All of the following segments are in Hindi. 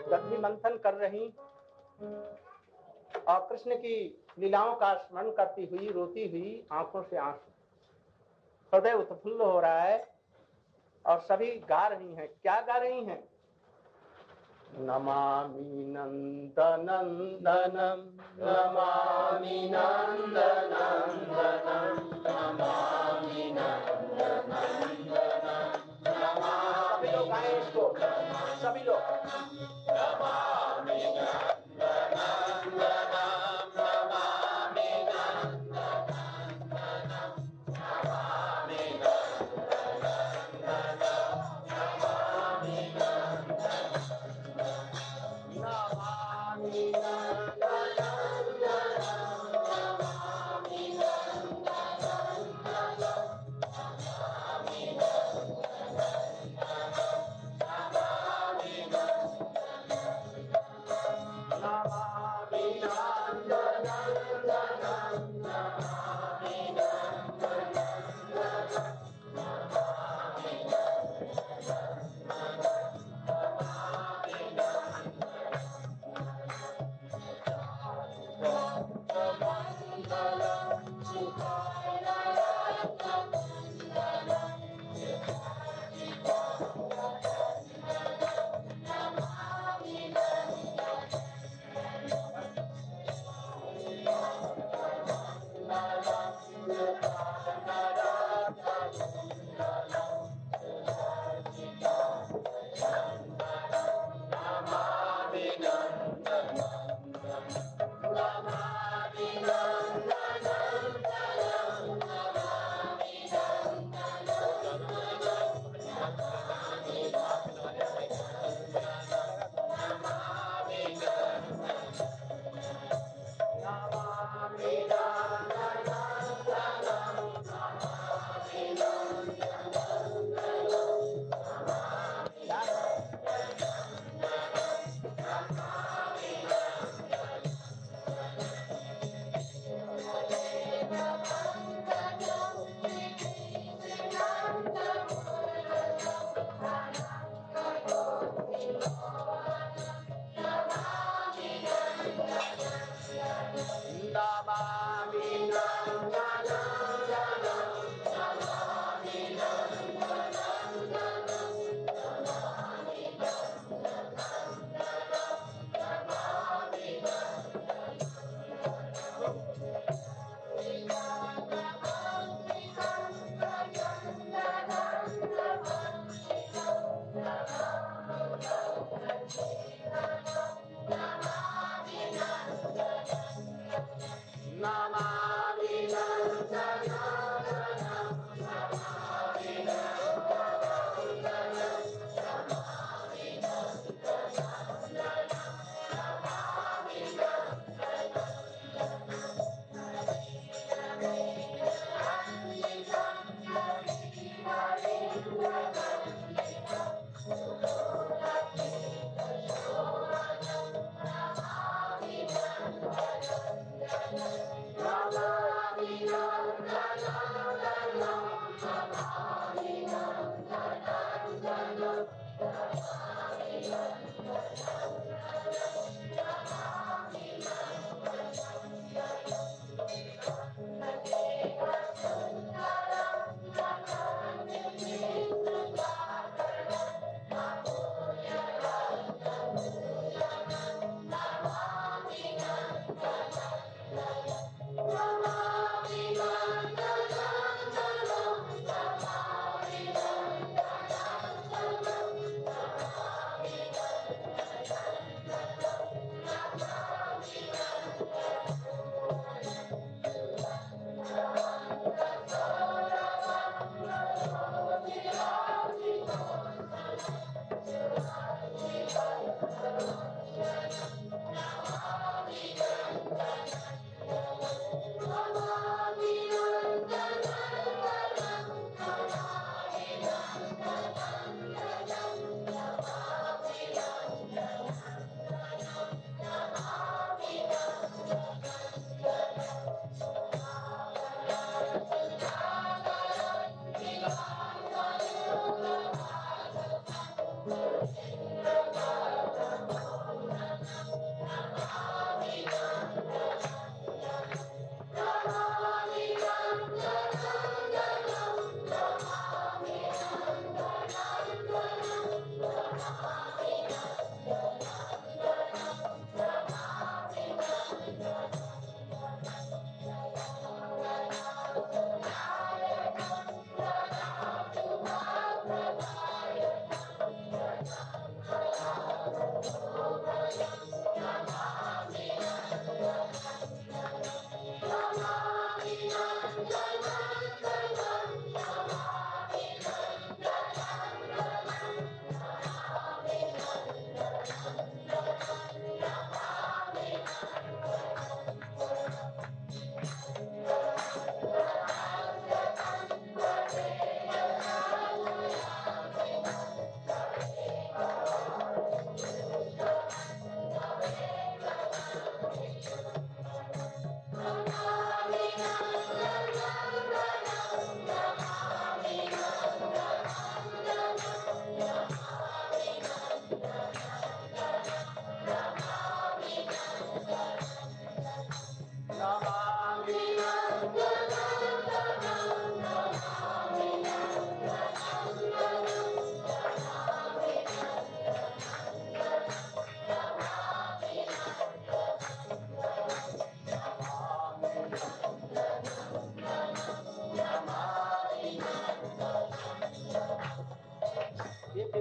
दधि मंथन कर रही और कृष्ण की लीलाओं का स्मरण करती हुई रोती हुई आंखों से आंसू, हृदय उत्फुल्ल हो रहा है और सभी गा रही हैं। क्या गा रही हैं? नमामि नंदनंदनम नमामि नंदनंदनम नमामि नंदनंदनम नमामि। सभी लोग गाएं इसको, सभी लोग। नमामि नंदनंदनम नमामि नंदनंदनम नमामि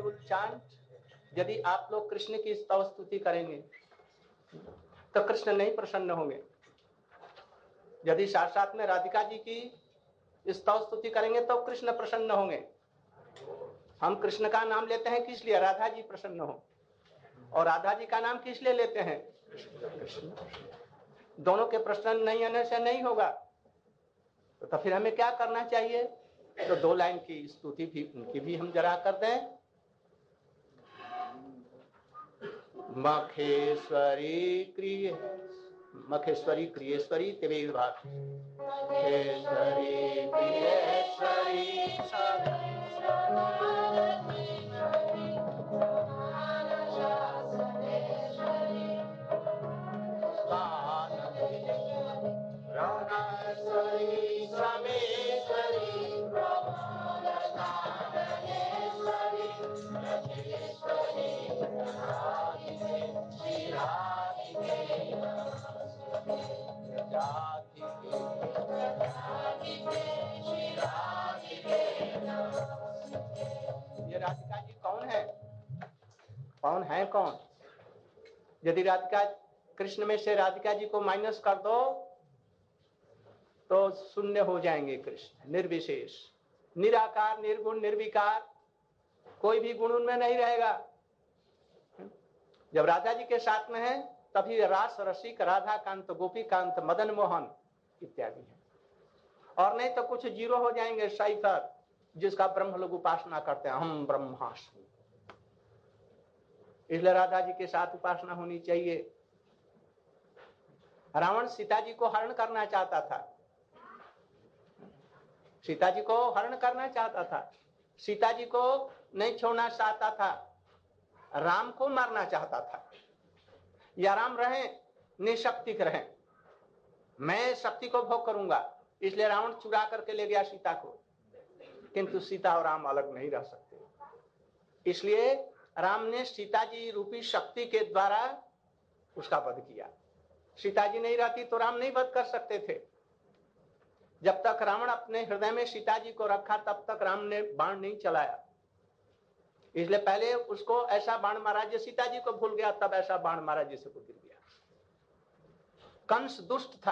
would chant, यदि आप लोग कृष्ण की स्तव स्तुति करेंगे तो कृष्ण नहीं प्रसन्न होंगे। यदि साथ साथ में राधिका जी की स्तव स्तुति करेंगे तो कृष्ण प्रसन्न होंगे। हम कृष्ण का नाम लेते हैं किस लिए? राधा जी प्रसन्न हो। और राधा जी का नाम किस लिए लेते हैं? कृष्ण। दोनों के प्रसन्न नहीं होने से नहीं होगा। तो फिर हमें क्या करना चाहिए? तो 2 लाइन की स्तुति भी उनकी भी हम जरा कर दें। मखेश्वरी क्रियेश्वरी तेवे विभाग मखेश्वरी क्रियेश्वरी ये राधिका जी कौन है? कौन है कौन? यदि राधिका कृष्ण में से राधिका जी को माइनस कर दो तो शून्य हो जाएंगे कृष्ण, निर्विशेष, निराकार, निर्गुण, निर्विकार, कोई भी गुण उनमें नहीं रहेगा। जब राधा जी के साथ में है तभी रास रसिक, राधा कांत, गोपी कांत, मदन मोहन इत्यादि है। और नहीं तो कुछ जीरो हो जाएंगे, साइफर, जिसका ब्रह्म लोग उपासना करते हैं, हम ब्रह्मास्मि। इसलिए राधा जी के साथ उपासना होनी चाहिए। रावण सीता जी को हरण करना चाहता था, सीता जी को हरण करना चाहता था, सीता जी को नहीं छोड़ना चाहता था, राम को मारना चाहता था। या राम रहे निशक्तिक रहे, मैं शक्ति को भोग करूंगा, इसलिए रावण चुरा करके ले गया सीता को। किंतु सीता और राम अलग नहीं रह सकते, इसलिए राम ने सीता जी रूपी शक्ति के द्वारा उसका वध किया। सीता जी नहीं रहती तो राम नहीं वध कर सकते थे। जब तक रावण अपने हृदय में सीता जी को रखा तब तक राम ने बाण नहीं चलाया। इसलिए पहले उसको ऐसा बाण मारा जो सीता जी को भूल गया, तब ऐसा बाण मारा जिससे वो गिर गया। कंस दुष्ट था,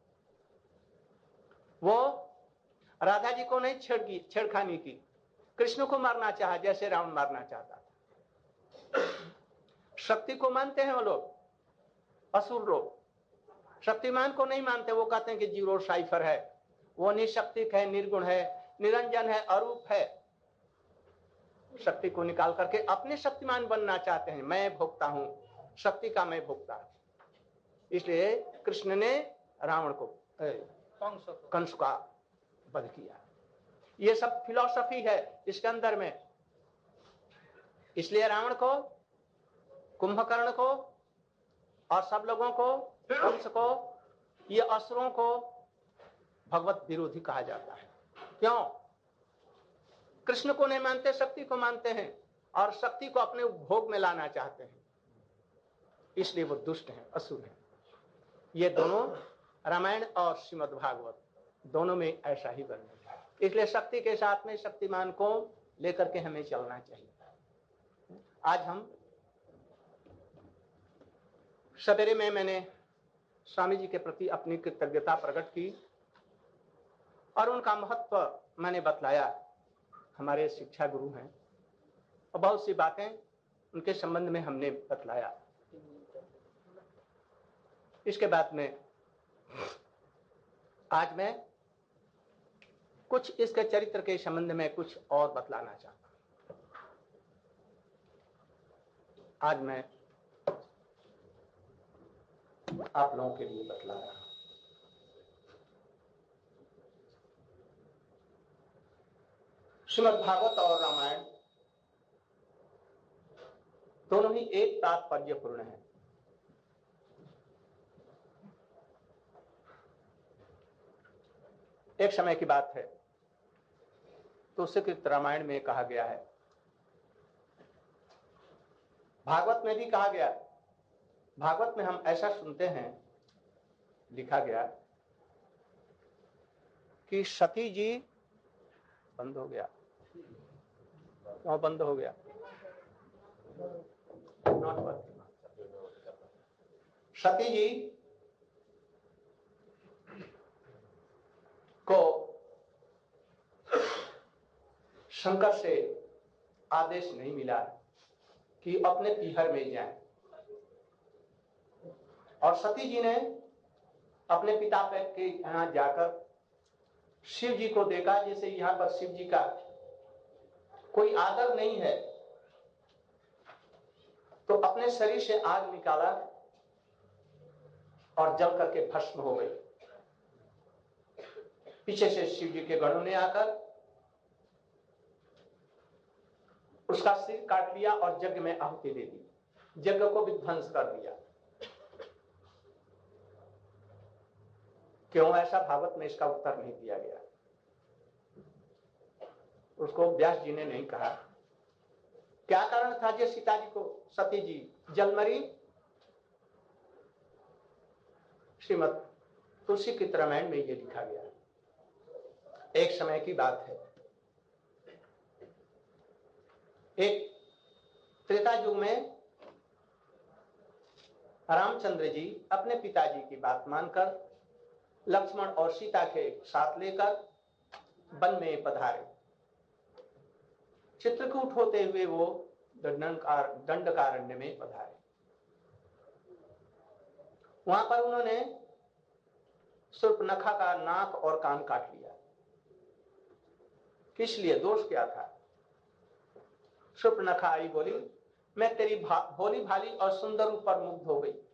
वो राधा जी को नहीं छेड़खानी की, कृष्ण को मारना चाहा जैसे रावण मारना चाहता था। शक्ति को मानते हैं वो लोग, असुर लोग शक्तिमान को नहीं मानते। वो कहते हैं कि जीरो साइफर है, वो निशक्तिक है, निर्गुण है, निरंजन है, अरूप है। शक्ति को निकाल करके अपने शक्तिमान बनना चाहते हैं, मैं भोगता हूं, शक्ति का मैं भोगता। इसलिए कृष्ण ने रावण को, कंस का वध किया। ये सब फिलॉसफी है इसके अंदर में। इसलिए रावण को, कुंभकर्ण को और सब लोगों को, कंस को, ये असुरों को भगवत विरोधी कहा जाता है। क्यों? कृष्ण को नहीं मानते, शक्ति को मानते हैं और शक्ति को अपने भोग में लाना चाहते हैं, इसलिए वो दुष्ट हैं, असुर हैं। ये दोनों रामायण और श्रीमद् भागवत दोनों में ऐसा ही वर्णन है। इसलिए शक्ति के साथ में शक्तिमान को लेकर के हमें चलना चाहिए। आज हम सवेरे में मैंने स्वामी जी के प्रति अपनी कृतज्ञता प्रकट की और उनका महत्व मैंने बतलाया। हमारे शिक्षा गुरु हैं और बहुत सी बातें उनके संबंध में हमने बतलाया। इसके बाद में आज मैं कुछ इसके चरित्र के संबंध में कुछ और बतलाना चाहता हूं। आज मैं आप लोगों के लिए बतला रहा हूं। श्रीमद् भागवत और रामायण दोनों ही एक तात्पर्यपूर्ण है। एक समय की बात है, तुलसीकृत रामायण में कहा गया है, भागवत में भी कहा गया। भागवत में हम ऐसा सुनते हैं, लिखा गया कि सती जी बंद हो गया। क्यों बंद हो गया? सती जी को शंकर से आदेश नहीं मिला कि अपने पीहर में जाएं, और सती जी ने अपने पिता के यहाँ जाकर शिव जी को देखा। जैसे यहाँ पर शिव जी का कोई आदर नहीं है, तो अपने शरीर से आग निकाला और जल करके भस्म हो गई। पीछे से शिव जी के गणों ने आकर उसका सिर काट लिया और यज्ञ में आहुति दे दी, यज्ञ को विध्वंस कर दिया। क्यों ऐसा भागवत में इसका उत्तर नहीं दिया गया। उसको व्यास जी ने नहीं कहा। क्या कारण था जो सीता जी को सती जी जलमरी? श्रीमद तुलसी की रामायण में ये लिखा गया। एक समय की बात है, एक त्रेता युग में रामचंद्र जी अपने पिताजी की बात मानकर लक्ष्मण और सीता के साथ लेकर वन में पधारे। चित्रकूट होते हुए वो दंडकारण्य में पधारे। वहां पर उन्होंने शूर्पणखा का नाक और कान काट लिया। किस लिए? दोष क्या था? शूर्पणखा आई, बोली मैं तेरी भोली भाली और सुंदर रूप पर मुग्ध हो गई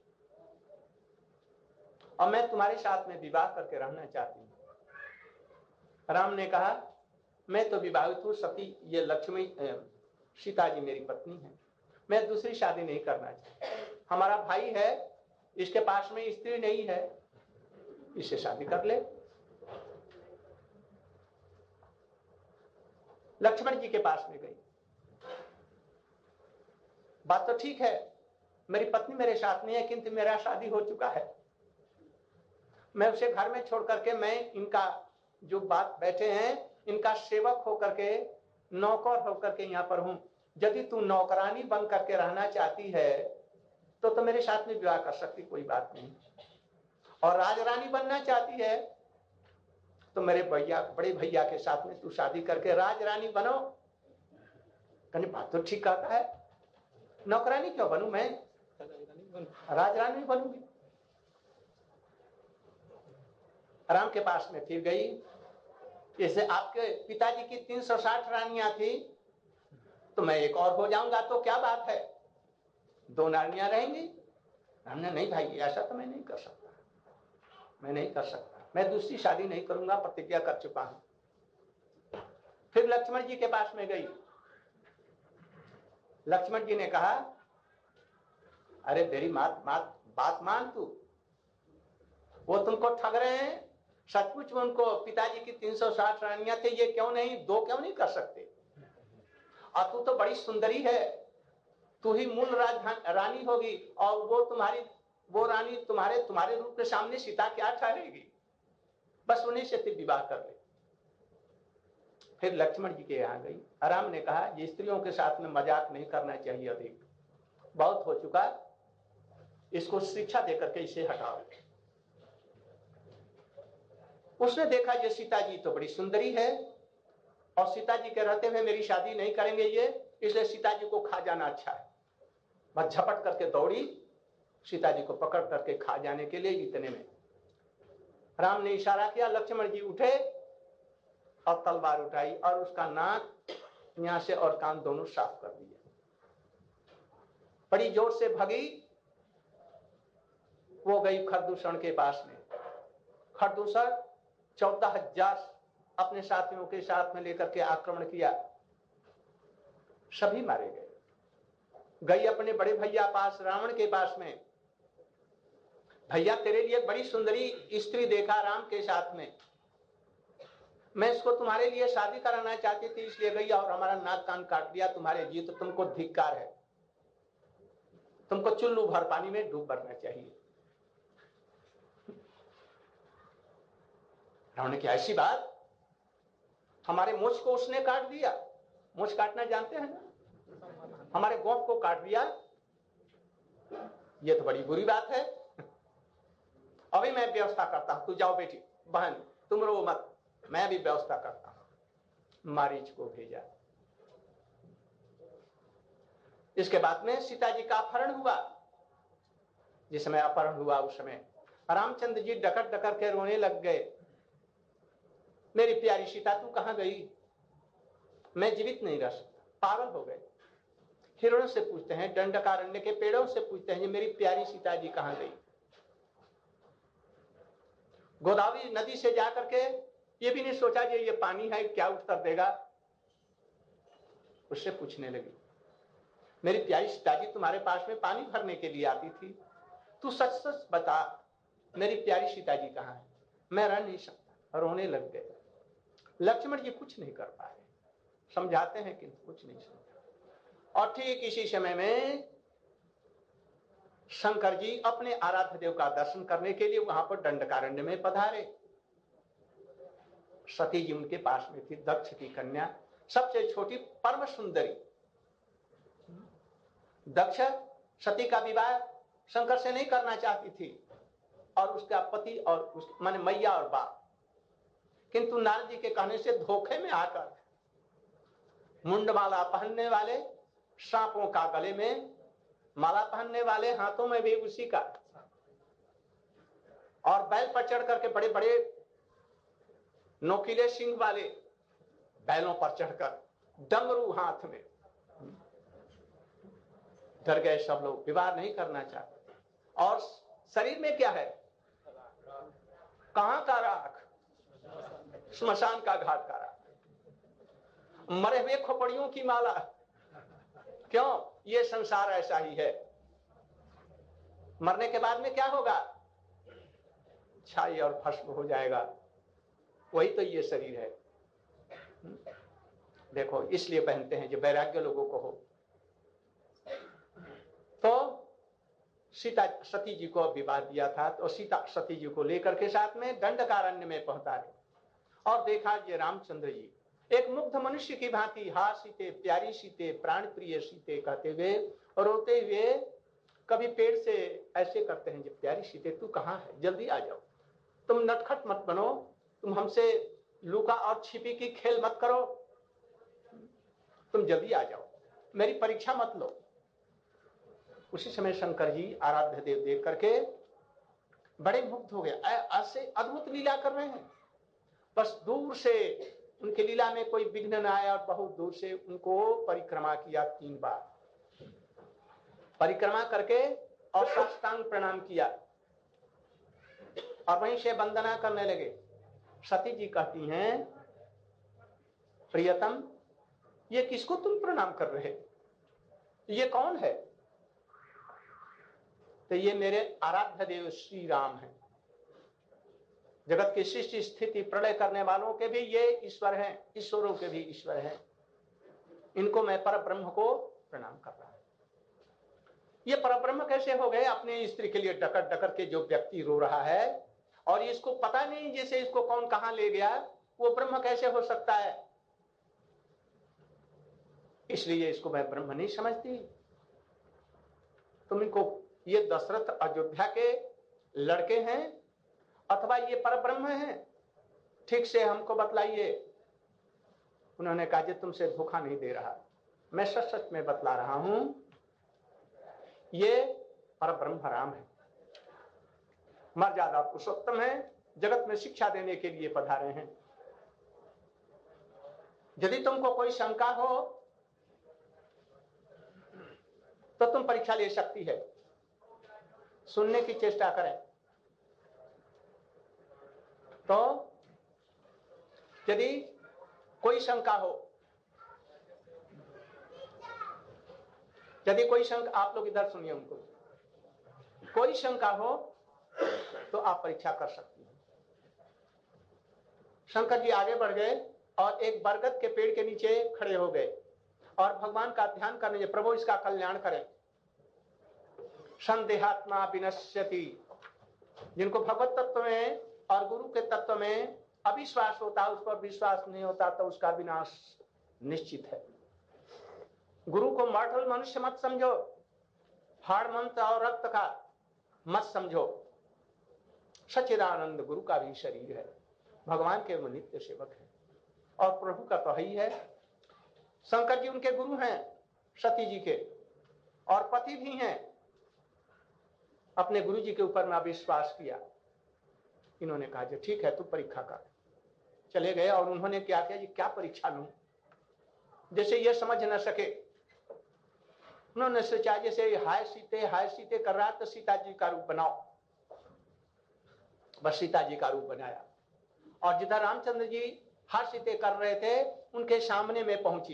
और मैं तुम्हारे साथ में विवाह करके रहना चाहती हूं। राम ने कहा मैं तो विवाहित हूं सती, ये लक्ष्मी सीता जी मेरी पत्नी है, मैं दूसरी शादी नहीं करना चाहती। हमारा भाई है, इसके पास में स्त्री नहीं है, इससे शादी कर ले। लक्ष्मण जी के पास में गई। बात तो ठीक है, मेरी पत्नी मेरे साथ नहीं है, किंतु मेरा शादी हो चुका है। मैं उसे घर में छोड़ करके मैं इनका जो बात बैठे हैं इनका सेवक होकर के, नौकर होकर के यहाँ पर हूं। यदि तू नौकरानी बन करके रहना चाहती है तो मेरे साथ में विवाह कर सकती, कोई बात नहीं। और राजरानी बनना चाहती है तो मेरे भैया, बड़े भैया के साथ में तू शादी करके राजरानी बनो। कहने बात तो ठीक कहता है, नौकरानी क्यों बनूं, मैं राजरानी बनूंगी। राम के पास में फिर गई। जैसे आपके पिताजी की 360 रानियां थी तो मैं एक और हो जाऊंगा तो क्या बात है, 2 रानियां रहेंगी। हमने नहीं भाई, ऐसा तो मैं नहीं कर सकता, मैं नहीं कर सकता, मैं दूसरी शादी नहीं करूंगा, प्रतिज्ञा कर चुका हूं। फिर लक्ष्मण जी के पास में गई। लक्ष्मण जी ने कहा अरे मेरी बात मान तू, वो तुमको ठग रहे हैं। सचमुच में उनको पिताजी की 360 रानियां थे, ये क्यों नहीं 2 क्यों नहीं कर सकते? और तू तो बड़ी सुंदरी है, तू ही मूल रानी होगी और वो रानी तुम्हारे रूप के सामने सीता क्या ठहरेगी? बस उन्हीं से फिर विवाह कर ले। फिर लक्ष्मण जी के यहाँ गई। राम ने कहा ये स्त्रियों के साथ में मजाक नहीं करना चाहिए, अधिक बहुत हो चुका, इसको शिक्षा देकर के इसे हटाओ। उसने देखा ये सीता जी तो बड़ी सुंदरी है और सीता जी के रहते हुए मेरी शादी नहीं करेंगे ये, इसलिए सीता जी को खा जाना अच्छा है। बस झपट करके दौड़ी सीता जी को पकड़ करके खा जाने के लिए। इतने में राम ने इशारा किया, लक्ष्मण जी उठे और तलवार उठाई और उसका नाक यहां से और कान दोनों साफ कर दिए। बड़ी जोर से भगी, वो गई खरदूषण के पास में। खरदूषण 14,000 अपने साथियों के साथ में लेकर के आक्रमण किया, सभी मारे गए। गई अपने बड़े भैया पास, रावण के पास में, भैया तेरे लिए बड़ी सुंदरी स्त्री देखा राम के साथ में, मैं इसको तुम्हारे लिए शादी कराना चाहती थी, इसलिए गई और हमारा नाक कान काट दिया। तुम्हारे जी तो तुमको धिक्कार है, तुमको चुल्लू भर पानी में डूब मरना चाहिए। रावण ने कहा ऐसी बात, हमारे मूछ को उसने काट दिया, मूछ काटना जानते हैं ना, हमारे गोफ को काट दिया, ये तो बड़ी बुरी बात है। अभी मैं व्यवस्था करता हूं, तू जाओ बेटी बहन, तुम रो मत, मैं भी व्यवस्था करता हूं। मारीच को भेजा। इसके बाद में सीता जी का अपहरण हुआ। जिस समय अपहरण हुआ उस समय रामचंद्र जी डकर डकर के रोने लग गए, मेरी प्यारी सीता तू कहां गई, मैं जीवित नहीं रह सकता, पागल हो गए। हिरणों से पूछते हैं, दंडकारण्य के पेड़ों से पूछते हैं, मेरी प्यारी सीता जी कहां गई। गोदावरी नदी से जाकर के ये भी नहीं सोचा कि ये पानी है क्या उत्तर देगा, उससे पूछने लगी, मेरी प्यारी सीता जी तुम्हारे पास में पानी भरने के लिए आती थी, तू सच सच बता मेरी प्यारी सीता जी कहां है। मैं रह नहीं सकता, रोने लग गए। लक्ष्मण जी कुछ नहीं कर पाए, समझाते हैं किंतु कुछ नहीं समझा। और ठीक इसी समय में शंकर जी अपने आराध्य देव का दर्शन करने के लिए वहां पर दंडकारण्य में पधारे। सती जी उनके पास में थी, दक्ष की कन्या, सबसे छोटी परम सुंदरी। दक्ष सती का विवाह शंकर से नहीं करना चाहती थी और उसका पति और माने मैया और बाप, किंतु नारद जी के कहने से धोखे में आकर मुंडमाला पहनने वाले, सांपों का गले में माला पहनने वाले, हाथों में भी उसी का, और बैल पर चढ़ करके बड़े बड़े नोकीले सिंह वाले बैलों पर चढ़कर डमरू हाथ में, डर गए सब लोग, विवाह नहीं करना चाहते। और शरीर में क्या है, कहां का राख, श्मशान का घाट का राख, मरे हुए खोपड़ियों की माला। क्यों, ये संसार ऐसा ही है, मरने के बाद में क्या होगा, छाई और भस्म हो जाएगा, वही तो ये शरीर है। देखो इसलिए पहनते हैं जो वैराग्य लोगों को हो। तो सीता सती जी को विवाह दिया था, तो सीता सती जी को लेकर के साथ में दंडकारण्य में पहुंचाए और देखा ये रामचंद्र जी एक मुग्ध मनुष्य की भांति, हा सीते प्यारी सीते प्राण प्रिय सीते कहते हुए और रोते हुए कभी पेड़ से ऐसे करते हैं, जब प्यारी सीते तू कहां है, जल्दी आ जाओ, तुम नटखट मत बनो, तुम हमसे लुका और छिपी की खेल मत करो, तुम जल्दी आ जाओ, मेरी परीक्षा मत लो। उसी समय शंकर जी आराध्य देव देख करके बड़े मुग्ध हो गए, ऐसे अद्भुत लीला कर रहे हैं। बस दूर से उनकी लीला में कोई विघ्न न आया और बहुत दूर से उनको परिक्रमा किया, 3 बार परिक्रमा करके और साष्टांग प्रणाम किया और वहीं से वंदना करने लगे। सती जी कहती हैं, प्रियतम ये किसको तुम प्रणाम कर रहे, ये कौन है। तो ये मेरे आराध्य देव श्री राम हैं, जगत की सृष्टि स्थिति प्रलय करने वालों के भी ये ईश्वर हैं, ईश्वरों के भी ईश्वर हैं, इनको मैं पर ब्रह्म को प्रणाम कर रहा हूं। ये पर ब्रह्म कैसे हो गए, अपने स्त्री के लिए डकर डकर के जो व्यक्ति रो रहा है और इसको पता नहीं जैसे इसको कौन कहां ले गया, वो ब्रह्म कैसे हो सकता है, इसलिए इसको मैं ब्रह्म नहीं समझती। तुम इनको, ये दशरथ अयोध्या के लड़के हैं अथवा ये परब्रह्म हैं, ठीक से हमको बतलाइए। उन्होंने कहा, जी तुमसे धोखा नहीं दे रहा, मैं सच सच में बतला रहा हूं, ये परब्रह्म राम है, मर्यादा पुरुषोत्तम है, जगत में शिक्षा देने के लिए पधारे हैं। यदि तुमको कोई शंका हो तो तुम परीक्षा ले सकती है, सुनने की चेष्टा करें। तो यदि कोई शंका हो, यदि कोई शंका, आप लोग इधर सुनिए, उनको कोई शंका हो तो आप परीक्षा कर सकती हैं। शंकर जी आगे बढ़ गए और एक बरगद के पेड़ के नीचे खड़े हो गए और भगवान का ध्यान करने, प्रभु इसका कल्याण करें। संदेहात्मा विनश्यति, जिनको भगवत तत्व में और गुरु के तत्व में अविश्वास होता है, उस पर विश्वास नहीं होता, तो उसका विनाश निश्चित है। गुरु को मॉर्टल मनुष्य मत समझो, हाड़ मंत्र और रक्त का मत समझो, सच्चिदानंद गुरु का भी शरीर है, भगवान के वो नित्य सेवक है और प्रभु का तो ही है। शंकर जी उनके गुरु हैं सती जी के और पति भी हैं। अपने गुरु जी के ऊपर में विश्वास किया। इन्होंने कहा जी ठीक है तू परीक्षा कर। चले गए और उन्होंने क्या किया जी क्या परीक्षा लूं, जैसे ये समझ न सके। उन्होंने सोचा जैसे हाय सीते कर रहा तो सीता जी का रूप बनाओ। बस सीता जी का रूप बनाया और जिधर रामचंद्र जी हाय सीते कर रहे थे उनके सामने में पहुंची।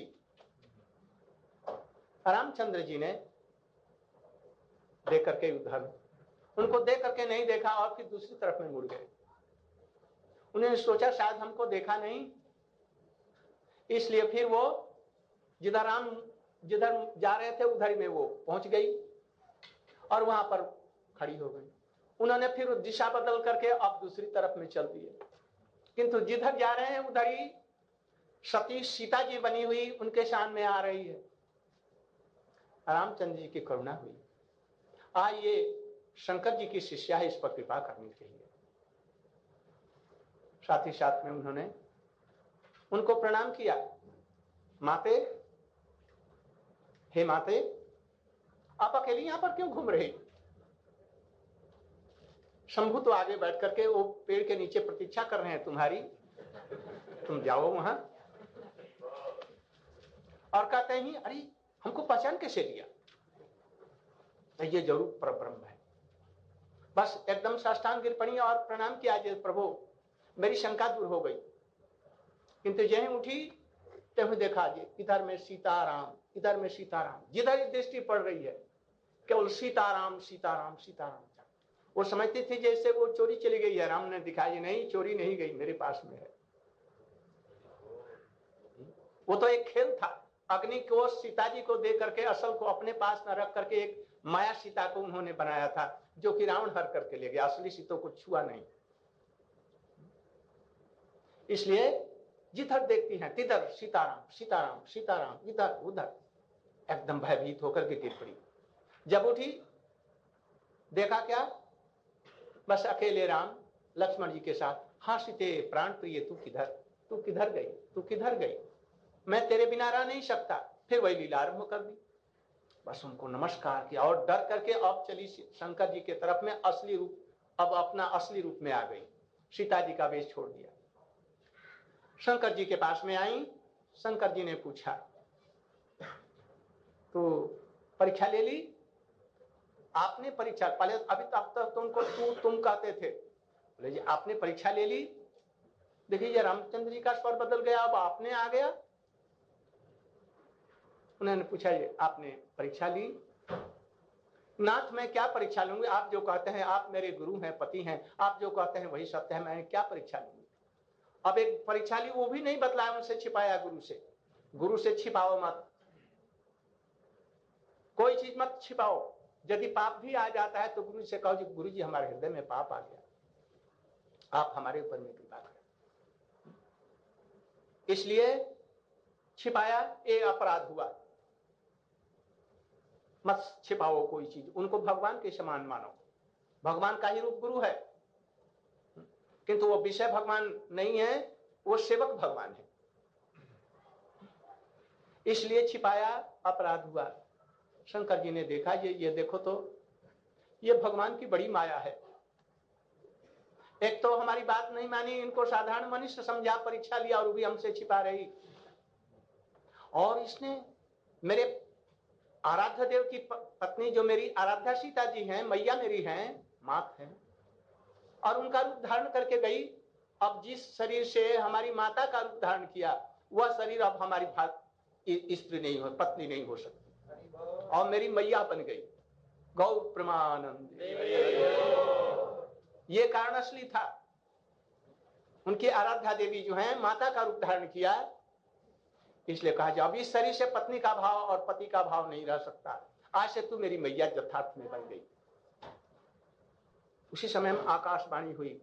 रामचंद्र जी ने देख करके उधर उनको देख करके नहीं देखा और फिर दूसरी तरफ में मुड़ गए। उन्होंने सोचा शायद हमको देखा नहीं, इसलिए फिर वो जिधर जा रहे थे उधर में वो पहुंच गई और वहां पर खड़ी हो गई। उन्होंने फिर दिशा बदल करके अब दूसरी तरफ में चल दिए, किंतु जिधर जा रहे हैं उधर ही सती सीता जी बनी हुई उनके सामने आ रही है। रामचंद्र जी की करुणा हुई, आज ये शंकर जी की शिष्या है, इस पर कृपा करनी चाहिए। साथ ही साथ में उन्होंने उनको प्रणाम किया। माते, हे माते, आप अकेली यहां पर क्यों घूम रही? शंभू तो आगे बैठ करके वो पेड़ के नीचे प्रतीक्षा कर रहे हैं तुम्हारी, तुम जाओ वहां। और कहते हैं अरे हमको पहचान कैसे लिया? ये जरूर परब्रह्म है। बस एकदम साष्टांग गिर पड़ी और प्रणाम किया, जय प्रभु मेरी शंका दूर हो गई। किंतु जय उठी तो देखा जी इधर में सीताराम, इधर में सीताराम, जिधर दृष्टि पड़ रही है केवल सीताराम सीताराम सीताराम। वो समझती थी जैसे वो चोरी चली गई है। राम ने दिखाई नहीं, चोरी नहीं गई, मेरे पास में है। वो तो एक खेल था। अग्नि को सीता जी को दे करके असल को अपने पास न रख करके एक माया सीता को उन्होंने बनाया था, जो कि रावण हर करके ले गया, असली सीता को छुआ नहीं। इसलिए जिधर देखती हैं तिधर सीताराम सीताराम सीताराम, इधर उधर एकदम भयभीत होकर के गिर पड़ी। जब उठी देखा क्या, बस अकेले राम लक्ष्मण जी के साथ। हाँ सीते प्राण प्रिय तू किधर गई, तू किधर गई, मैं तेरे बिना रह नहीं सकता। फिर वही लीला आरंभ कर दी। बस उनको नमस्कार किया और डर करके अब चली शंकर जी के तरफ में असली रूप, अब अपना असली रूप में आ गई। सीता जी का वेश छोड़ दिया, शंकर जी के पास में आई। शंकर जी ने पूछा तो परीक्षा ले ली? आपने परीक्षा पहले, अभी तब तक तुमको तुम कहते थे, बोले जी आपने परीक्षा ले ली। देखिए रामचंद्र जी का स्वर बदल गया, अब आपने आ गया। उन्होंने पूछा ये आपने परीक्षा ली? नाथ मैं क्या परीक्षा लूंगी, आप जो कहते हैं, आप मेरे गुरु हैं, पति हैं, आप जो कहते हैं वही सत्य है, मैं क्या परीक्षा लूंगी? अब एक परीक्षा ली, वो भी नहीं बतलाया, उनसे छिपाया। गुरु से छिपाओ मत, कोई चीज मत छिपाओ। यदि पाप भी आ जाता है तो गुरु से कहो जी गुरु जी हमारे हृदय में पाप आ गया, आप हमारे ऊपर में कृपा करें। इसलिए छिपाया, ये अपराध हुआ। मत छिपाओ कोई चीज, उनको भगवान के समान मानो। भगवान का ही रूप गुरु है, किंतु वो विषय भगवान नहीं है, वो सेवक भगवान है। इसलिए छिपाया, अपराध हुआ। शंकर जी ने देखा ये देखो तो ये भगवान की बड़ी माया है। एक तो हमारी बात नहीं मानी, इनको साधारण मनुष्य समझा, परीक्षा लिया और भी हमसे छिपा रही। और इसने मेरे आराध्य देव की पत्नी जो मेरी आराध्या सीता जी हैं, मैया मेरी हैं, मात हैं, और उनका रूप धारण करके गई। अब जिस शरीर से हमारी माता का रूप धारण किया, वह शरीर अब हमारी स्त्री नहीं हो, पत्नी नहीं हो सकती, और मेरी मैया बन गई। गौ प्रमानंद, ये कारण असली था। उनकी आराध्या देवी जो है माता का रूप धारण किया, इसलिए कहा जाए अब इस शरीर से पत्नी का भाव और पति का भाव नहीं रह सकता। आज से तू मेरी मैया यथार्थ में बन गई। उसी समय में आकाशवाणी हुई,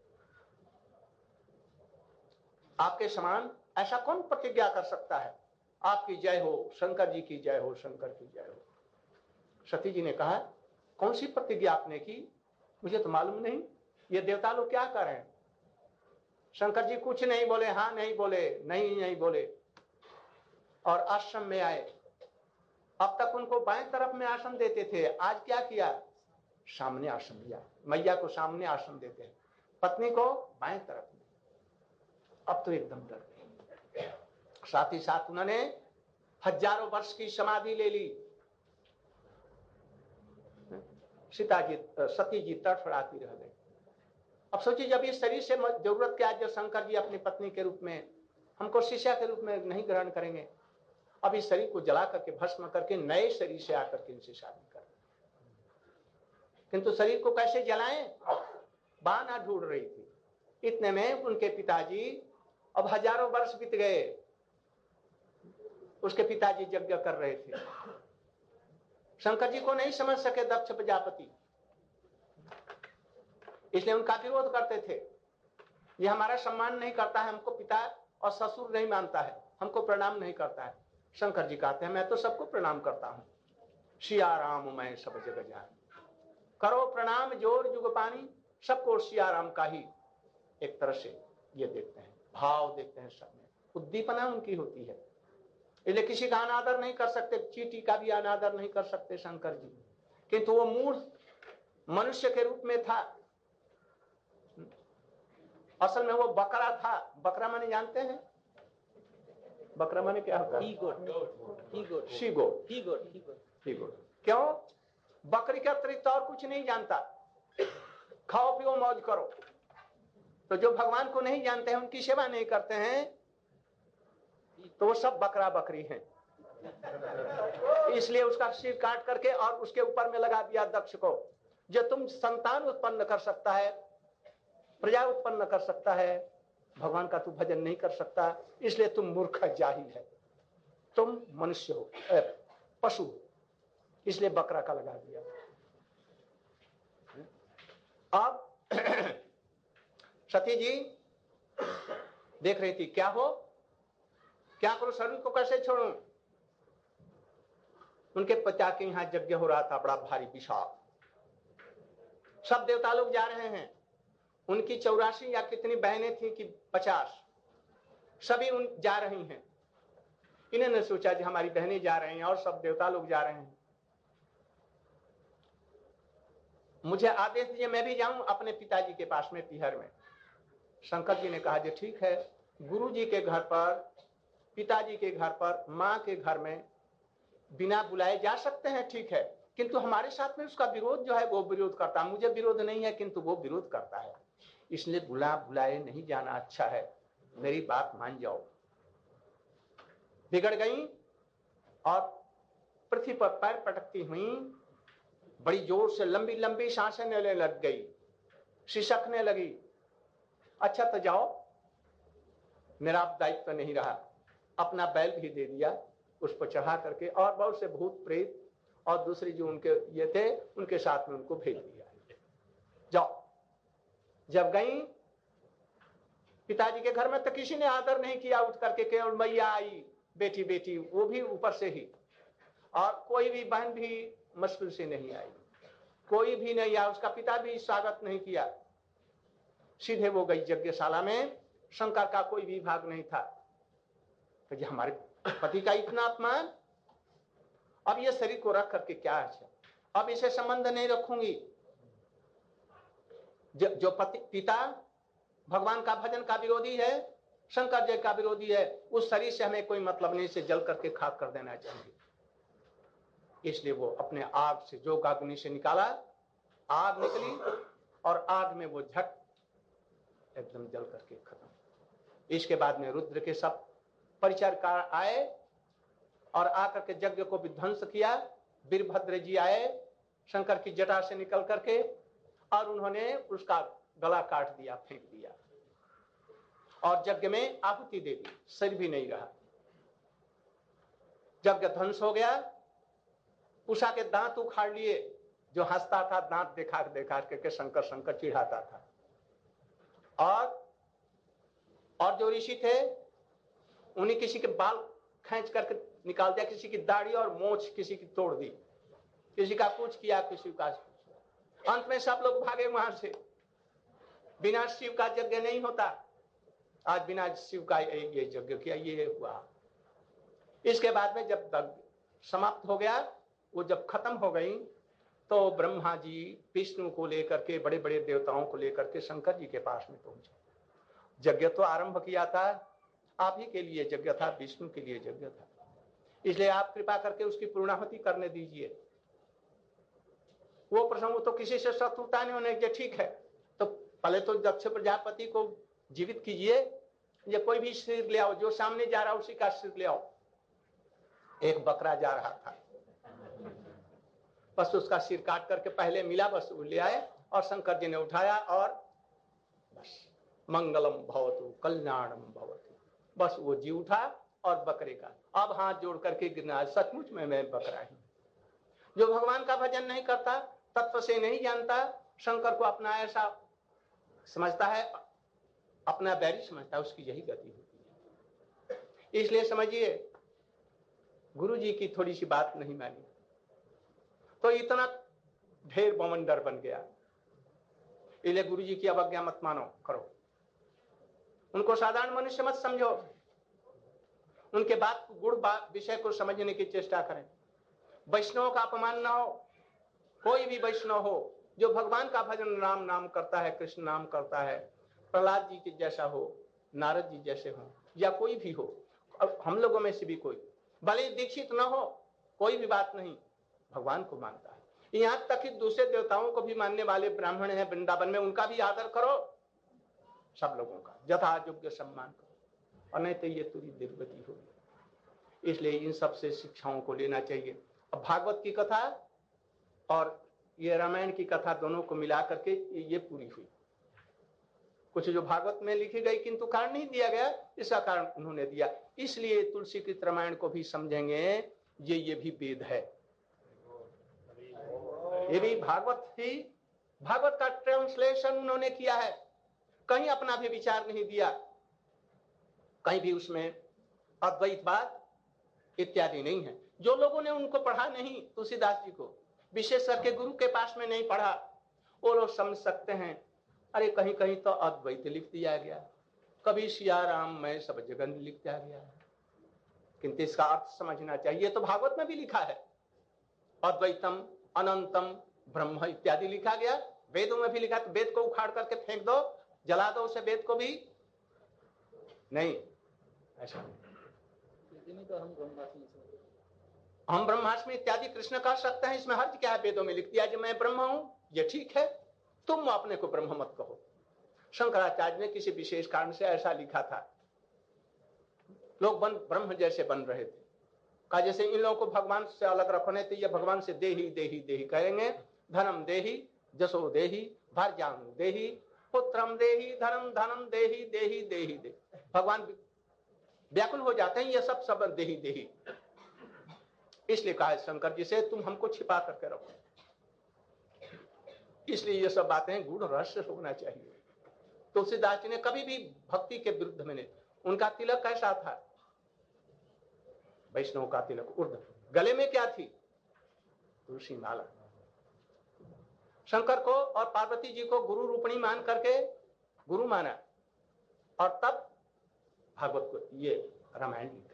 आपके समान ऐसा कौन प्रतिज्ञा कर सकता है, आपकी जय हो, शंकर जी की जय हो, शंकर की जय हो। सती जी ने कहा कौन सी प्रतिज्ञा आपने की, मुझे तो मालूम नहीं। ये देवता लोग क्या कर रहे हैं? शंकर जी कुछ नहीं बोले, हाँ नहीं बोले, नहीं बोले, और आश्रम में आए। अब तक उनको बाएं तरफ में आश्रम देते थे, आज क्या किया? सामने आश्रम दिया। मैया को सामने आश्रम देते हैं, पत्नी को बाएं तरफ में। अब तो एकदम डर गए। साथ ही साथ उन्होंने हजारों वर्ष की समाधि ले ली। सीता जी, सती जी तड़फड़ाती रह गई। अब सोचिए, जब इस शरीर से जरूरत क्या, जब शंकर जी अपनी पत्नी के रूप में हमको शिष्या के रूप में नहीं ग्रहण करेंगे, अब इस शरीर को जला करके भस्म करके नए शरीर से आकर के इनसे शादी कर। किंतु शरीर को कैसे जलाएं, बहाना ढूंढ रही थी। इतने में उनके पिताजी, अब हजारों वर्ष बीत गए, उसके पिताजी यज्ञ कर रहे थे। शंकर जी को नहीं समझ सके दक्ष प्रजापति, इसलिए उनका विरोध करते थे। ये हमारा सम्मान नहीं करता है, हमको पिता और ससुर नहीं मानता है, हमको प्रणाम नहीं करता है। शंकर जी कहते हैं मैं तो सबको प्रणाम करता हूं, सिया राम मैं सब जगह जान, करो प्रणाम जोर जुग पानी, सबको सिया राम का ही एक तरह से ये देखते हैं, भाव देखते हैं, सब में उद्दीपना उनकी होती है। इसलिए किसी का अनादर नहीं कर सकते, चींटी का भी अनादर नहीं कर सकते शंकर जी। किंतु वो मूर्ख मनुष्य के रूप में था, असल में वो बकरा था। बकरा माने जानते हैं? बकरा माने क्या होता है? She goat. क्यों? बकरी का अतिरिक्त और कुछ नहीं जानता। खाओ पियो मौज करो। तो जो भगवान को नहीं जानते हैं, उनकी सेवा नहीं करते हैं, तो वो सब बकरा बकरी हैं। इसलिए उसका सिर काट करके और उसके ऊपर में लगा दिया दक्ष को। जो तुम संतान उत्पन्न कर सकता है, प्रजा उत्पन्न कर सकता है, भगवान का तू भजन नहीं कर सकता, इसलिए तुम मूर्ख जाहिल है, तुम मनुष्य हो, पशु हो, इसलिए बकरा का लगा दिया। अब सती जी देख रही थी, क्या हो, क्या करो, शरीर को कैसे छोड़ूं। उनके पिता के यहां यज्ञ हो रहा था, बड़ा भारी विशाल, सब देवता लोग जा रहे हैं। उनकी 84 या कितनी बहनें थी कि 50, सभी उन जा रही हैं। इन्होंने सोचा कि हमारी बहनें जा रही हैं और सब देवता लोग जा रहे हैं, मुझे आदेश दीजिए मैं भी जाऊं अपने पिताजी के पास में पीहर में। शंकर जी ने कहा जी ठीक है, गुरु जी के घर पर, पिताजी के घर पर, माँ के घर में बिना बुलाए जा सकते हैं, ठीक है, किंतु हमारे साथ में उसका विरोध जो है वो विरोध करता है। मुझे विरोध नहीं है किंतु वो विरोध करता है, इसलिए बुलाए नहीं जाना अच्छा है, मेरी बात मान जाओ। बिगड़ गई और पृथ्वी पर पैर पटकती हुई बड़ी जोर से लंबी लंबी सांसें लेने लग गई, सिसकने लगी। अच्छा तो जाओ, मेरा दायित्व तो नहीं रहा। अपना बैल भी दे दिया, उस पर चढ़ा करके, और बहुत से भूत प्रेत और दूसरी जो उनके ये थे उनके साथ में उनको भेज दिया, जाओ। जब गई पिताजी के घर में तो किसी ने आदर नहीं किया, उठ करके केवल मैया आई, बेटी बेटी, वो भी ऊपर से ही, और कोई भी बहन भी मुश्किल से नहीं आई, कोई भी नहीं आया, उसका पिता भी स्वागत नहीं किया। सीधे वो गई यज्ञशाला में, शंकर का कोई भी भाग नहीं था। तो ये हमारे पति का इतना अपमान, अब ये शरीर को रख करके क्या है, अब इसे संबंध नहीं रखूंगी। जो पिता भगवान का भजन का विरोधी है, शंकर जी का विरोधी है, उस शरीर से हमें कोई मतलब नहीं, से जल करके खाक कर देना चाहिए। इसलिए वो अपने आग से, जो अग्नि से निकाला, आग निकली और आग में वो झट एकदम जल करके खत्म। इसके बाद में रुद्र के सब परिचारकार आए और आकर के यज्ञ को विध्वंस किया। वीरभद्र जी आए शंकर की जटा से निकल करके, और उन्होंने उसका गला काट दिया, फेंक दिया, और यज्ञ में आहुति दे दी, शरीर भी नहीं रहा। यज्ञ ध्वंस हो गया। उषा के दांत उखाड़ लिए, जो हंसता था दांत देखा देखा के शंकर शंकर चिढ़ाता था। और जो ऋषि थे उन्हें किसी के बाल खींच करके निकाल दिया, किसी की दाढ़ी और मोछ किसी की तोड़ दी, किसी का कुछ किया, किसी का। अंत में सब लोग भागे वहां से। बिना शिव का यज्ञ नहीं होता। आज बिना शिव का ये यज्ञ किया, ये हुआ। इसके बाद में जब समाप्त हो गया, वो जब खत्म हो गई, तो ब्रह्मा जी विष्णु को लेकर के, बड़े बड़े देवताओं को लेकर के शंकर जी के पास में पहुंचे। यज्ञ तो आरंभ किया था, आप ही के लिए यज्ञ था, विष्णु के लिए यज्ञ था, इसलिए आप कृपा करके उसकी पूर्णाहुति करने दीजिए। वो प्रसंग तो किसी से शत्रुता नहीं होने के, ठीक है, तो पहले तो दक्ष प्रजापति को जीवित कीजिए, ये कोई भी सिर ले आओ, जो सामने जा रहा उसी का सिर ले आओ। एक बकरा जा रहा था, बस उसका सिर काट करके पहले मिला, बस वो ले आए और शंकर जी ने उठाया और बस मंगलम भवतु कल्याणम भवतु, बस वो जी उठा और बकरे का अब हाथ जोड़ करके गिरना, सचमुच में मैं बकरा हूं। जो भगवान का भजन नहीं करता, तत्व से नहीं जानता, शंकर को अपना ऐसा समझता है, अपना बैरी समझता है, उसकी यही गति होती है। इसलिए समझिए, गुरु जी की थोड़ी सी बात नहीं मानी तो इतना ढेर बवंडर बन गया। इसलिए गुरु जी की अवज्ञा मत मानो करो, उनको साधारण मनुष्य मत समझो, उनके बात गुण विषय को समझने की चेष्टा करें। वैष्णव का अपमान ना हो, कोई भी वैष्णव हो जो भगवान का भजन राम नाम करता है, कृष्ण नाम करता है, प्रहलाद जी के जैसा हो, नारद जी जैसे हो, या कोई भी हो, हम लोगों में से भी कोई, भले दीक्षित न हो, कोई भी बात नहीं, भगवान को मानता है। यहाँ तक कि दूसरे देवताओं को भी मानने वाले ब्राह्मण हैं वृंदावन में, उनका भी आदर करो, सब लोगों का यथा योग्य सम्मान करो, और नहीं तो ये तुरी दुर्गति होगी। इसलिए इन सबसे शिक्षाओं को लेना चाहिए। अब भागवत की कथा और ये रामायण की कथा दोनों को मिला करके ये पूरी हुई। कुछ जो भागवत में लिखी गई किंतु कारण नहीं दिया गया, इसका कारण उन्होंने दिया। इसलिए तुलसी की रामायण को भी समझेंगे, ये भी वेद है, ये भी भागवत ही, भागवत का ट्रांसलेशन उन्होंने किया है, कहीं अपना भी विचार नहीं दिया, कहीं भी उसमें अद्वैतवाद इत्यादि नहीं है। जो लोगों ने उनको पढ़ा नहीं, तुलसीदास जी को विशेष करके गुरु के पास में नहीं पढ़ा, वो लोग समझ सकते हैं, अरे कहीं कहीं तो अद्वैत लिख दिया गया, कभी सिया राम मैं सब जगह लिख दिया गया है, किंतु इसका अर्थ समझना चाहिए। तो भागवत में भी लिखा है, अद्वैतम अनंतम ब्रह्म इत्यादि लिखा गया, वेदों में भी लिखा। तो वेद को उखाड़ करके फेंक दो, जला दो उसे, वेद को भी नहीं, ऐसा तो हम ब्रह्मास्मि इत्यादि कृष्ण कह सकते हैं, इसमें हर्ज क्या है? वेदों में लिख दिया कि मैं ब्रह्म हूं, ये ठीक है, तुम अपने को ब्रह्म मत कहो। शंकराचार्य ने किसी विशेष कारण से ऐसा लिखा था, लोग ब्रह्म जैसे बन रहे थे, कहा जैसे इन लोगों को भगवान से अलग रखने, तो ये भगवान से देही देही देही कहेंगे, धनम देही जसो देही भार्यानु देही पुत्रम देही धनम धनम देही देही देही दे। भगवान व्याकुल हो जाते हैं, ये सब सब देही देही। इसलिए कहा शंकर जी से तुम हमको छिपा करके रखो। इसलिए ये सब बातें गूढ़ रहस्य होना चाहिए। तुलसीदास जी ने कभी भी भक्ति के विरुद्ध में नहीं, उनका तिलक कैसा था? वैष्णव का तिलक उर्ध, गले में क्या थी? तुलसी माला। शंकर को और पार्वती जी को गुरु रूपणी मान करके गुरु माना, और तब भागवत को ये रामायण लिखा।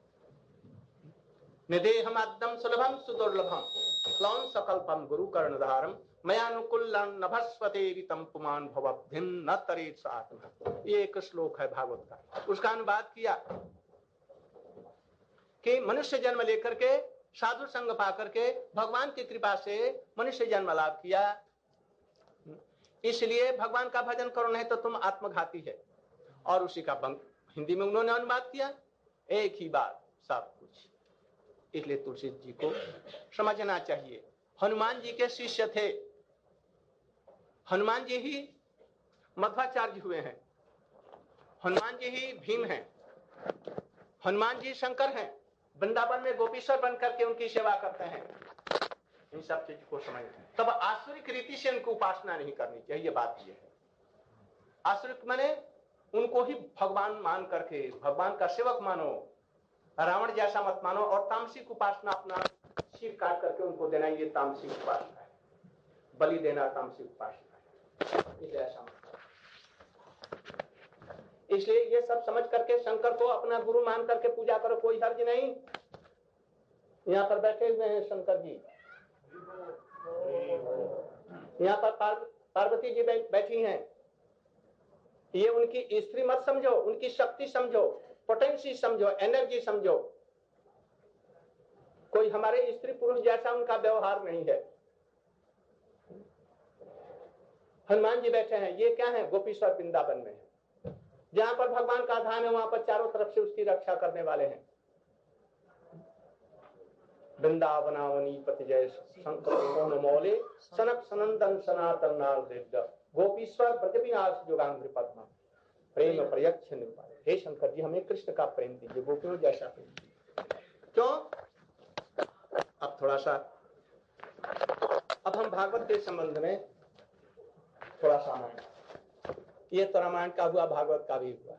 निदेहमाद्यम सुलभम सुदुर्लभम क्लौन सकल्पम गुरु कर्णधारम मयानुकूल्लं नभस्वतेरितम पुमान भवब्धिम न तरेत सात्म। ये एक श्लोक है भागवत का, उसका अनुवाद किया कि मनुष्य जन्म लेकर के साधु संग पा करके भगवान की कृपा से मनुष्य जन्म लाभ किया, इसलिए भगवान का भजन करो, नहीं तो तुम आत्मघाती है। और उसी का हिंदी में उन्होंने अनुवाद किया, एक ही बात सब कुछ। इसलिए तुलसी जी को समझना चाहिए। हनुमान जी के शिष्य थे, हनुमान जी ही मध्वाचार्य हुए हैं, हनुमान जी ही भीम हैं, हनुमान जी शंकर हैं, वृंदावन में गोपीश्वर बन करके उनकी सेवा करते हैं। इन सब चीज को समझ, तब आसुरिक रीति से उनको उपासना नहीं करनी चाहिए। बात यह है, आसुरिक माने उनको ही भगवान मान करके भगवान का सेवक मानो, रावण जैसा मत मानो। और तामसिक उपासना अपना सिर काट करके उनको देना, ये तामसिक उपासना है, बलि देना तामसिक उपासना है, इसलिए ऐसा मत। इसलिए ये सब समझ करके शंकर को अपना गुरु मान करके पूजा करो, कोई हर्ज नहीं। यहाँ पर बैठे हुए हैं शंकर जी, यहाँ पर पार्वती जी बैठी हैं। ये उनकी स्त्री मत समझो, उनकी शक्ति समझो, पोटेंसी समझो, एनर्जी समझो। कोई हमारे स्त्री पुरुष जैसा उनका व्यवहार नहीं है। हनुमान जी बैठे हैं, ये क्या है? गोपीश्वर वृंदावन में है, जहां पर भगवान का धाम है, वहां पर चारों तरफ से उसकी रक्षा करने वाले हैं। वृंदावनावनी पति जय शंकर मौले सनक सनंदन सनातन नाल गोपीश्वर प्रतिविनाश जोगांग्र पद्मा प्रेम प्रयक्ष निर्वाण। हे शंकर जी, हमें कृष्ण का प्रेम दीजिए, गोपियों जैसा प्रेम दीजिए। क्यों? अब थोड़ा सा अब हम भागवत के संबंध में थोड़ा सा रामायण, ये तो रामायण का हुआ, भागवत का भी हुआ।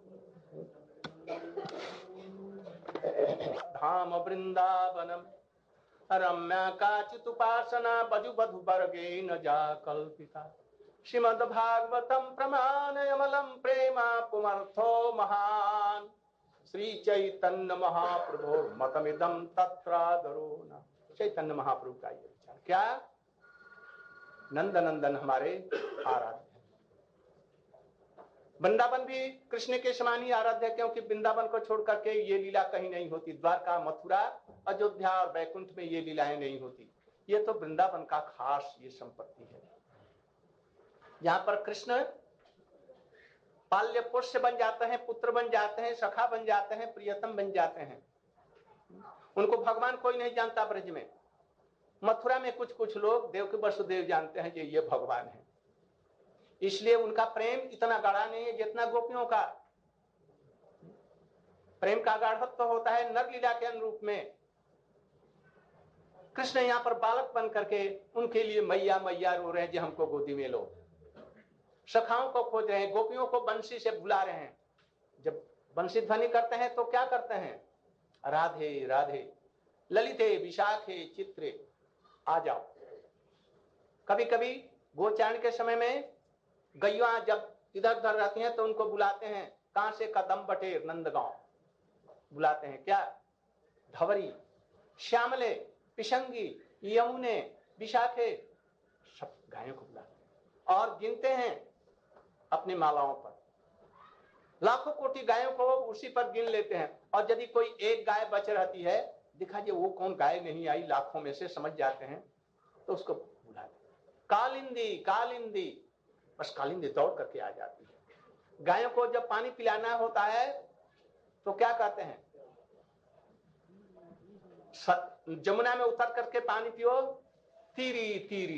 धाम वृंदावनम रम्या काचित उपासना बजु बधु वर्गे न जा कल्पिता श्रीमद् भागवतम प्रमाणयमलम प्रेमा पुमर्थो महान श्री चैतन्य महाप्रभु मतमिदम तत्रादरो न। चैतन्य महाप्रभु का ये विचार। क्या? नंद नंदन हमारे आराध्य, वृंदावन भी कृष्ण के समान ही आराध्य है, क्योंकि वृंदावन को छोड़ करके ये लीला कहीं नहीं होती। द्वारका, मथुरा, अयोध्या और वैकुंठ में ये लीलाएं नहीं होती। ये तो वृंदावन का खास ये संपत्ति है, जहां पर कृष्ण बाल्य पोष्य बन जाते हैं, पुत्र बन जाते हैं, सखा बन जाते हैं, प्रियतम बन जाते हैं। उनको भगवान कोई नहीं जानता ब्रज में। मथुरा में कुछ कुछ लोग देव के वसुदेव जानते हैं कि ये भगवान है, इसलिए उनका प्रेम इतना गाढ़ा नहीं है जितना गोपियों का प्रेम का गाढ़त्व तो होता है नर लीला के अनुरूप में। कृष्ण यहाँ पर बालक बन करके उनके लिए मैया मैया रो रहे हैं, जो हमको गोदी में लो। सखाओं को खोज रहे हैं, गोपियों को बंसी से बुला रहे हैं। जब बंसी ध्वनि करते हैं तो क्या करते हैं? राधे राधे, ललिते विशाखे चित्रे, आ जाओ। कभी कभी गोचारण के समय में गैया जब इधर उधर रहती हैं तो उनको बुलाते हैं, कहां से? कदम बटेर नंदगांव बुलाते हैं। क्या? धवरी, श्यामले, पिशंगी, यमुने, विशाखे, सब गायों को बुलाते हैं और गिनते हैं अपनी मालाओं पर। लाखों कोटि गायों को उसी पर गिन लेते हैं, और यदि कोई एक गाय बच रहती है, दिखा जी वो कौन गाय नहीं आई, लाखों में से समझ जाते हैं, तो उसको बुलाते हैं। कालिंदी कालिंदी, बस कालिंदी दौड़ करके आ जाती है। गायों को जब पानी पिलाना होता है तो क्या कहते हैं? जमुना में उतर करके पानी पियो, तीरी तीरी,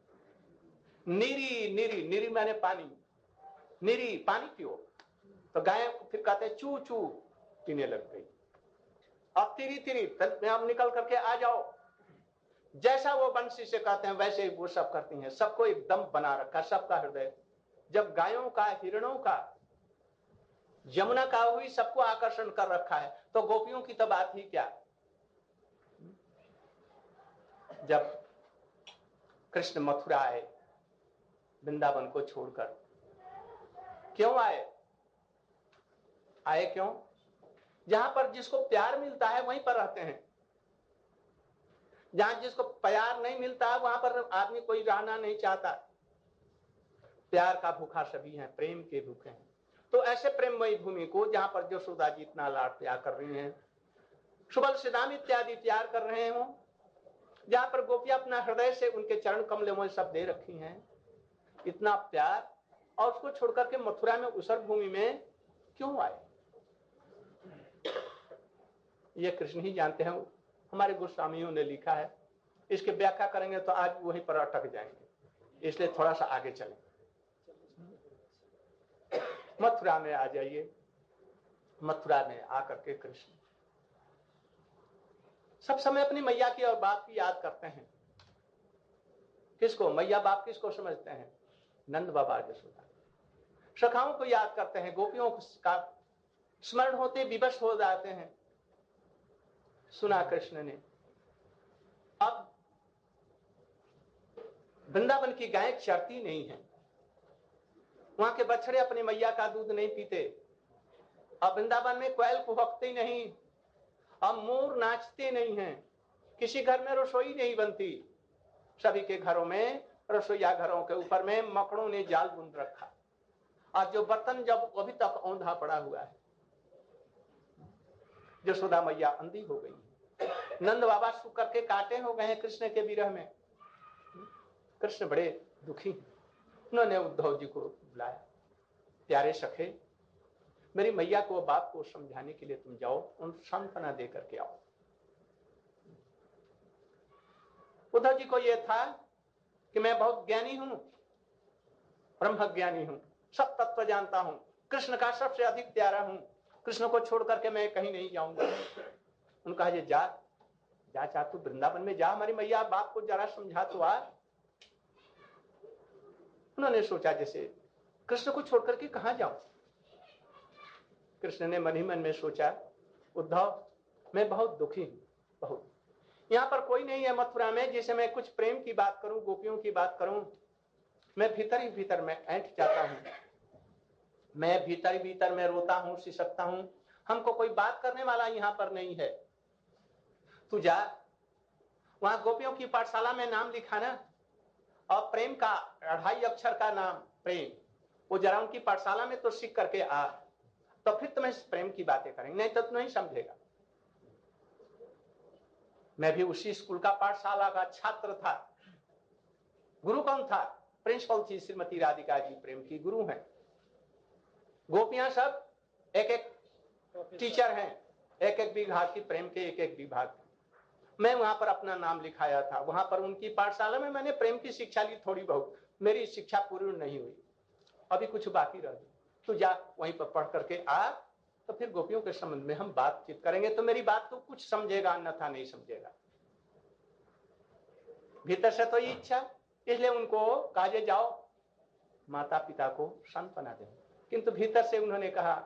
नीरी नीरी, नीरी मैंने पानी, नीरी पानी पियो। तो गाय फिर कहते हैं चू चू, पीने लग गई। अब तीरी तीरी, अब निकल करके आ जाओ। जैसा वो बंसी से कहते हैं वैसे ही वो सब करती हैं। सबको एकदम बना रखा, सबका हृदय। जब गायों का, हिरणों का, यमुना का हुई सबको आकर्षण कर रखा है, तो गोपियों की तो बात ही क्या। जब कृष्ण मथुरा आए वृंदावन को छोड़कर, क्यों आए? आए क्यों? जहां पर जिसको प्यार मिलता है वहीं पर रहते हैं। जहां जिसको प्यार नहीं मिलता है वहां पर आदमी कोई रहना नहीं चाहता। प्यार का भूखा सभी है, प्रेम के भूखे हैं। तो ऐसे प्रेममयी भूमि को, जहां पर यशोदा जी इतना लाड प्यार कर रही हैं, सुबल सिदाम इत्यादि प्यार कर रहे हो, जहां पर गोपियां अपना हृदय से उनके चरण कमलों में सब दे रखी हैं, इतना प्यार, और उसको छोड़कर के मथुरा में उसर भूमि में क्यों आए? ये कृष्ण ही जानते हैं। हमारे गोस्वामियों ने लिखा है, इसकी व्याख्या करेंगे तो आज वहीं पर अटक जाएंगे, इसलिए थोड़ा सा आगे चलें। मथुरा में आ जाइए। मथुरा में आकर के कृष्ण सब समय अपनी मैया की और बाप की याद करते हैं। किसको? मैया बाप किसको समझते हैं? नंद बाबा यशोदा। सखाओं को याद करते हैं, गोपियों का स्मरण होते विवश हो जाते हैं। सुना कृष्ण ने। अब वृंदावन की गाय चरती नहीं है, वहां के बछड़े अपनी मैया का दूध नहीं पीते, अब वृंदावन में कोयल कुहकती नहीं, अब मोर नाचते नहीं हैं, किसी घर में रसोई नहीं बनती, सभी के घरों में रसोईया घरों के ऊपर में मकड़ों ने जाल बुन रखा। आज जो बर्तन जब अभी तक औंधा पड़ा हुआ है, यशोदा मैया अंधी हो गई, नंद बाबा सूख करके कांटे हो गए हैं कृष्ण के विरह में। कृष्ण बड़े दुखी। उन्होंने उद्धव जी को बुलाया, प्यारे सखे, मेरी मैया को बाप को समझाने के लिए तुम जाओ, उन सांत्वना दे करके आओ। उद्धव जी को यह था कि मैं बहुत ज्ञानी हूं, ब्रह्म ज्ञानी हूं, सब तत्व जानता हूं, कृष्ण का सबसे अधिक प्यारा हूं, कृष्ण को छोड़ करके मैं कहीं नहीं जाऊंगा। उनका ये जा जा चाह तू वृंदावन में जा, हमारी मैया बाप को जरा समझा तो आ। उन्होंने सोचा जैसे कृष्ण को छोड़ करके कहां जाऊं। कृष्ण ने मन ही मन में सोचा, उद्धव मैं बहुत दुखी हूं, बहुत, यहां पर कोई नहीं है मथुरा में जिसे मैं कुछ प्रेम की बात करूं, गोपियों की बात करूं, मैं भीतर ही भीतर में ऐंठ जाता हूं, मैं भीतर ही भीतर में रोता हूं, सिसकता हूं, हमको कोई बात करने वाला यहां पर नहीं है। तू जा, वहां गोपियों की पाठशाला में नाम लिखाना, और प्रेम का 2.5 अक्षर का नाम प्रेम, वो जरा उनकी पाठशाला में तो सीख करके आ, तो फिर तुम्हें प्रेम की बातें करेंगे, नहीं तो तू नहीं समझेगा। मैं भी उसी स्कूल का पाठशाला का छात्र था। गुरु कौन था? प्रिंसिपल थी श्रीमती राधिका जी, प्रेम की गुरु हैं। गोपियां सब एक एक टीचर हैं, एक एक विभाग की, प्रेम के एक एक विभाग। मैं वहां पर अपना नाम लिखाया था, वहां पर उनकी पाठशाला में मैंने प्रेम की शिक्षा ली थोड़ी बहुत, मेरी शिक्षा पूर्ण नहीं हुई, अभी कुछ बाकी रह गई। तू जा वहीं पर पढ़ करके आ, तो फिर गोपियों के संबंध में हम बातचीत करेंगे, तो मेरी बात तो कुछ समझेगा, अन्यथा नहीं समझेगा। भीतर से तो ये इच्छा, इसलिए उनको कहा जाओ माता पिता को सांत्वना दे, किंतु भीतर से उन्होंने कहा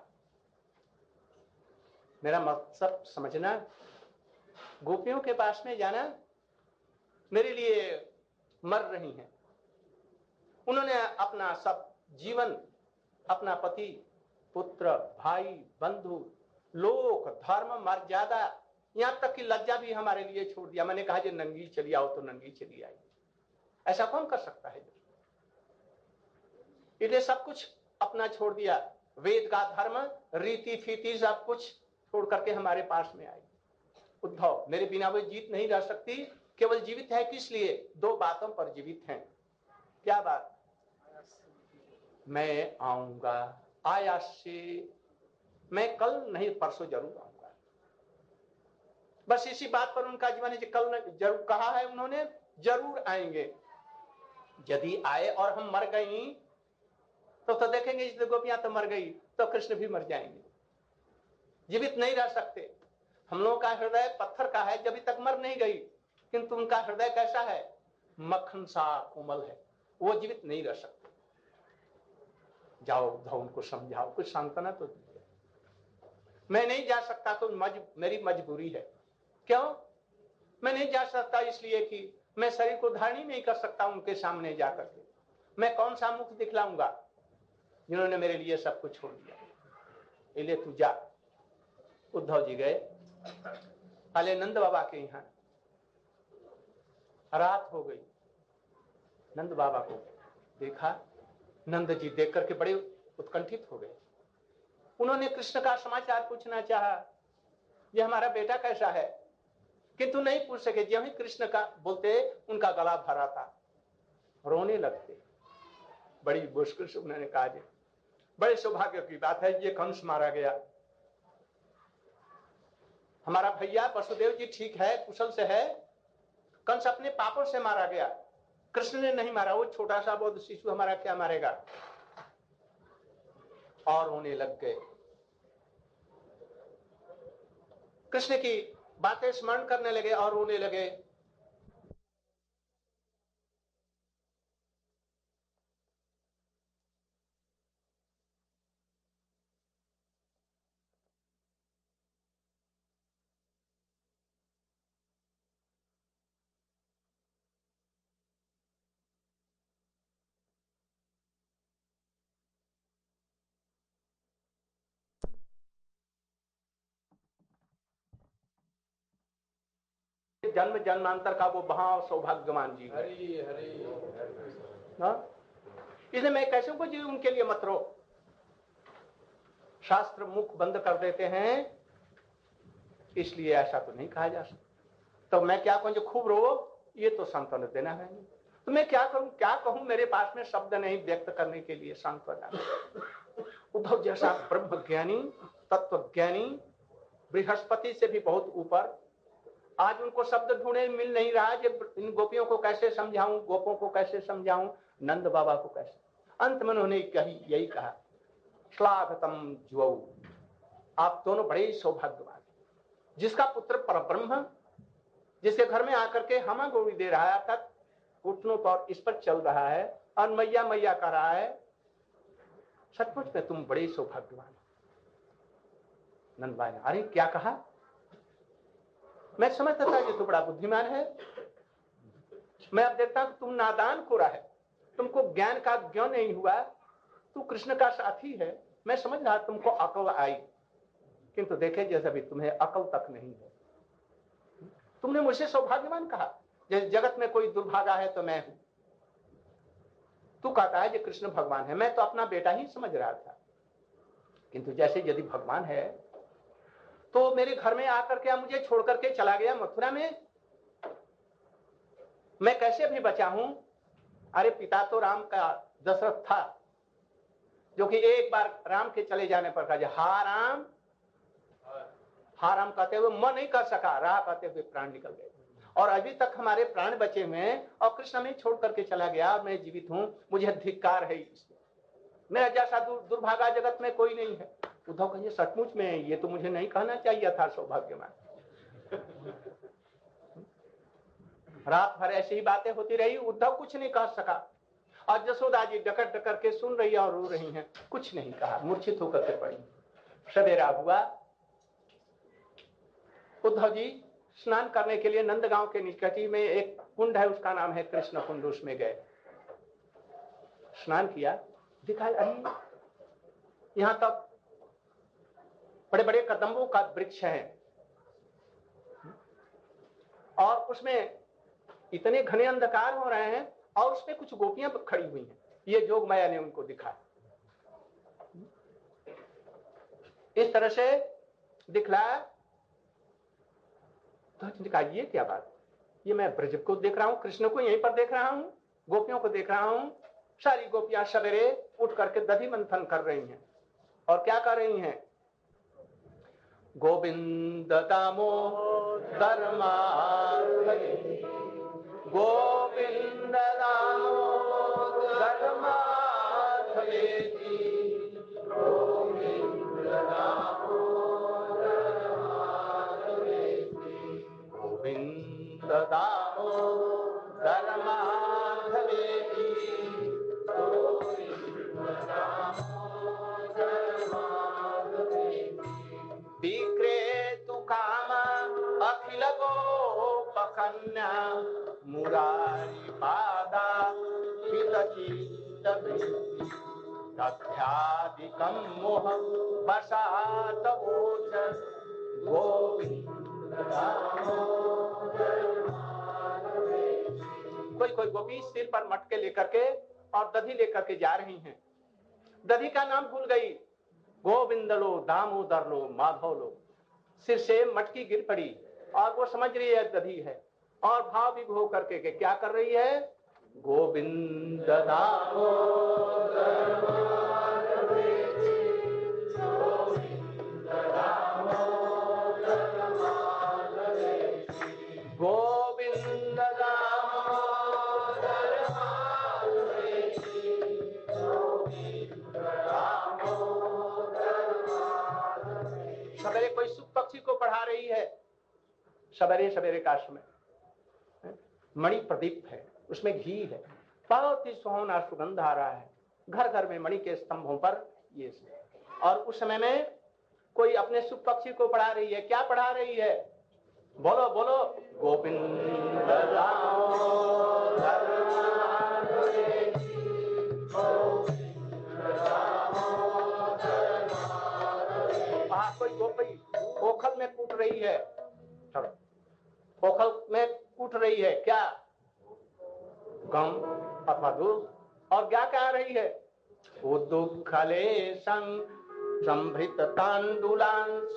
मेरा मकसद समझना, गोपियों के पास में जाना मेरे लिए मर रही हैं। उन्होंने अपना सब जीवन, अपना पति, पुत्र, भाई, बंधु, लोक, धर्म, मर्यादा, यहां तक कि लज्जा भी हमारे लिए छोड़ दिया। मैंने कहा जो नंगी चली आओ तो नंगी चली आई, ऐसा कौन कर सकता है? इसलिए सब कुछ अपना छोड़ दिया, वेद का धर्म, रीति फीति सब कुछ छोड़ करके हमारे पास में आई। उद्धव, मेरे बिना वो जीत नहीं रह सकती, केवल जीवित है किस लिए? 2 बातों पर जीवित हैं। क्या बात? मैं आऊंगा, आयास से, मैं कल नहीं परसों जरूर आऊंगा। बस इसी बात पर उनका जीवन है, कल जरूर कहा है उन्होंने, जरूर आएंगे। यदि आए और हम मर गई तो देखेंगे इस गोपियां तो मर गई, तो कृष्ण भी मर जाएंगे, जीवित नहीं रह सकते। हम लोगों का हृदय पत्थर का है, जब तक मर नहीं गई, किंतु उनका हृदय कैसा है? मक्खन सा कोमल है, वो जीवित नहीं रह सकते। जाओ उद्धव, उनको समझाओ, कुछ सांत्वना तो दीजिए। मैं नहीं जा सकता तो मेरी मजबूरी है। क्यों मैं नहीं जा सकता? इसलिए कि मैं शरीर को धारण ही नहीं कर सकता उनके सामने जाकर के। मैं कौन सा मुख दिखलाऊंगा जिन्होंने मेरे लिए सब कुछ छोड़ दिया? इसलिए तू जा। उद्धव जी गए, पहले नंद बाबा के यहाँ। रात हो गई, नंद बाबा को देखा, नंद जी देख करके बड़े उत्कंठित हो गए। उन्होंने कृष्ण का समाचार पूछना चाहा, ये हमारा बेटा कैसा है, किंतु नहीं पूछ सके। जब ही कृष्ण का बोलते उनका गला भरा था, रोने लगते। बड़ी मुश्किल से उन्होंने कहा, बड़े सौभाग्य की बात है, ये कंस मारा गया, हमारा भैया वसुदेव जी ठीक है, कुशल से है, कंस अपने पापों से मारा गया, कृष्ण ने नहीं मारा, वो छोटा सा बोध शिशु हमारा क्या मारेगा। और रोने लग गए। कृष्ण की बातें स्मरण करने लगे और रोने लगे। जन्म जन्मांतर का वो भाव सौभाग्यवान जीव है। इसलिए मैं कैसे को जीव उनके लिए मत रो। शास्त्र मुख बंद कर देते हैं, इसलिए ऐसा तो नहीं कहा जा सकता। तो मैं क्या कहूं जो खूब रो, ये तो सांत्वना देना है। तो मैं क्या करूं, क्या कहूं, मेरे पास में शब्द नहीं व्यक्त करने के लिए सांत्वना। उद्धव जैसा ब्रह्मज्ञानी तत्वज्ञानी बृहस्पति से भी बहुत ऊपर, आज उनको शब्द ढूंढे मिल नहीं रहा कि इन गोपियों को कैसे समझाऊं, गोपों को कैसे समझाऊं, नंद बाबा को कैसे। अंत में उन्होंने यही कहा, श्लाघतम ज्वौ, आप दोनों बड़े सौभाग्यवान, जिसका पुत्र परब्रह्म जिसके घर में आकर के हमा गोड़ी दे रहा है, तक घुटनों पर इस पर चल रहा है और मैया मैया कर रहा है, सचमुच में तुम बड़े सौभाग्यवान। नंदबाई ने अरे क्या कहा, मैं समझता था कि तू बड़ा बुद्धिमान है, मैं अब देखता हूं तुम नादान को रहा है, तुमको ज्ञान का ज्ञान नहीं हुआ, तू कृष्ण का साथी है। मैं समझ रहा तुमको अकल आई, किंतु देखे जैसे भी तुम्हें अकल तक नहीं है। तुमने मुझे सौभाग्यवान कहा, जैसे जगत में कोई दुर्भागा है तो मैं हूं। तू कहता है कि कृष्ण भगवान है, मैं तो अपना बेटा ही समझ रहा था, किंतु जैसे यदि भगवान है तो मेरे घर में आकर के मुझे छोड़ करके चला गया मथुरा में, मैं कैसे भी बचा हूं। अरे पिता तो राम का दशरथ था, जो कि एक बार राम के चले जाने पर कहा हा राम, हा राम कहते हुए मन नहीं कर सका, राह कहते हुए प्राण निकल गए। और अभी तक हमारे प्राण बचे हुए हैं और कृष्ण में छोड़ करके चला गया और मैं जीवित हूं, मुझे धिक्कार है इसमें। मेरा जैसा दुर्भागा जगत में कोई नहीं है। उद्धव कहिए सचमुच में ये तो मुझे नहीं कहना चाहिए था सौभाग्यवान। रात भर ऐसी ही बातें होती रही, उद्धव कुछ नहीं कह सका और जसोदा जी डकर डकर के सुन रही और रो रही हैं, कुछ नहीं कहा, मूर्छित होकर के पड़ी। सवेरा हुआ, उद्धव जी स्नान करने के लिए नंदगांव के निकट ही में एक कुंड है, उसका नाम है कृष्ण कुंड, उसमें गए, स्नान किया, दिखाई अरे यहां तक बड़े बड़े कदम्बों का वृक्ष है और उसमें इतने घने अंधकार हो रहे हैं और उसमें कुछ गोपियां खड़ी हुई हैं। ये जोग माया ने उनको दिखाया, इस तरह से दिखलाया। तो कहा ये क्या बात, ये मैं ब्रज को देख रहा हूं, कृष्ण को यहीं पर देख रहा हूं, गोपियों को देख रहा हूं। सारी गोपियां सवेरे उठ करके दधि मंथन कर रही हैं और क्या कर रही हैं, गोविंद दामोदर माधवे, गोविंद दामोदर माधवे, गोविंद दामोदर माधवे, गोविंद दामोदर माधवे, गोविंद दामोदर माधवे, विक्रेतु काम अखिल गोपकन्या, मुरारी पादा तथ्यादिकं मोह वशात ओजस, गोविंद दामोदर माधवे। कोई कोई गोपी सिर पर मटके लेकर के और दधी लेकर के जा रही हैं, दधी का नाम भूल गई, गोविंद लो, दामोदर लो, माधव लो, सिर से मटकी गिर पड़ी और वो समझ रही है दधी है और भाव विभोर करके क्या कर रही है, गोविंद दामोदर माधवे, गोविंद दामोदर माधवे, गोविंद दामोदर माधवे, गोविंद दामोदर माधवे। सवेरे कोई सुख पक्षी को पढ़ा रही है, सवेरे सवेरे का समय, मणि प्रदीप है, उसमें घी है, बहुत ही सुहावना सुगंध आ रहा है, घर घर में मणि के स्तंभों पर ये सब। और उस समय में कोई अपने सुख पक्षी को पढ़ा रही है, क्या पढ़ा रही है, बोलो बोलो, गोविंद दामोदर माधवे, गोविंद दामोदर माधवे। कोई गोपी ओखल में कूट रही है, चलो ओखल में रही है, क्या? गम अथवा दुख। और क्या कह रही है? वो दुःखलेशं संभृत तांडुलांश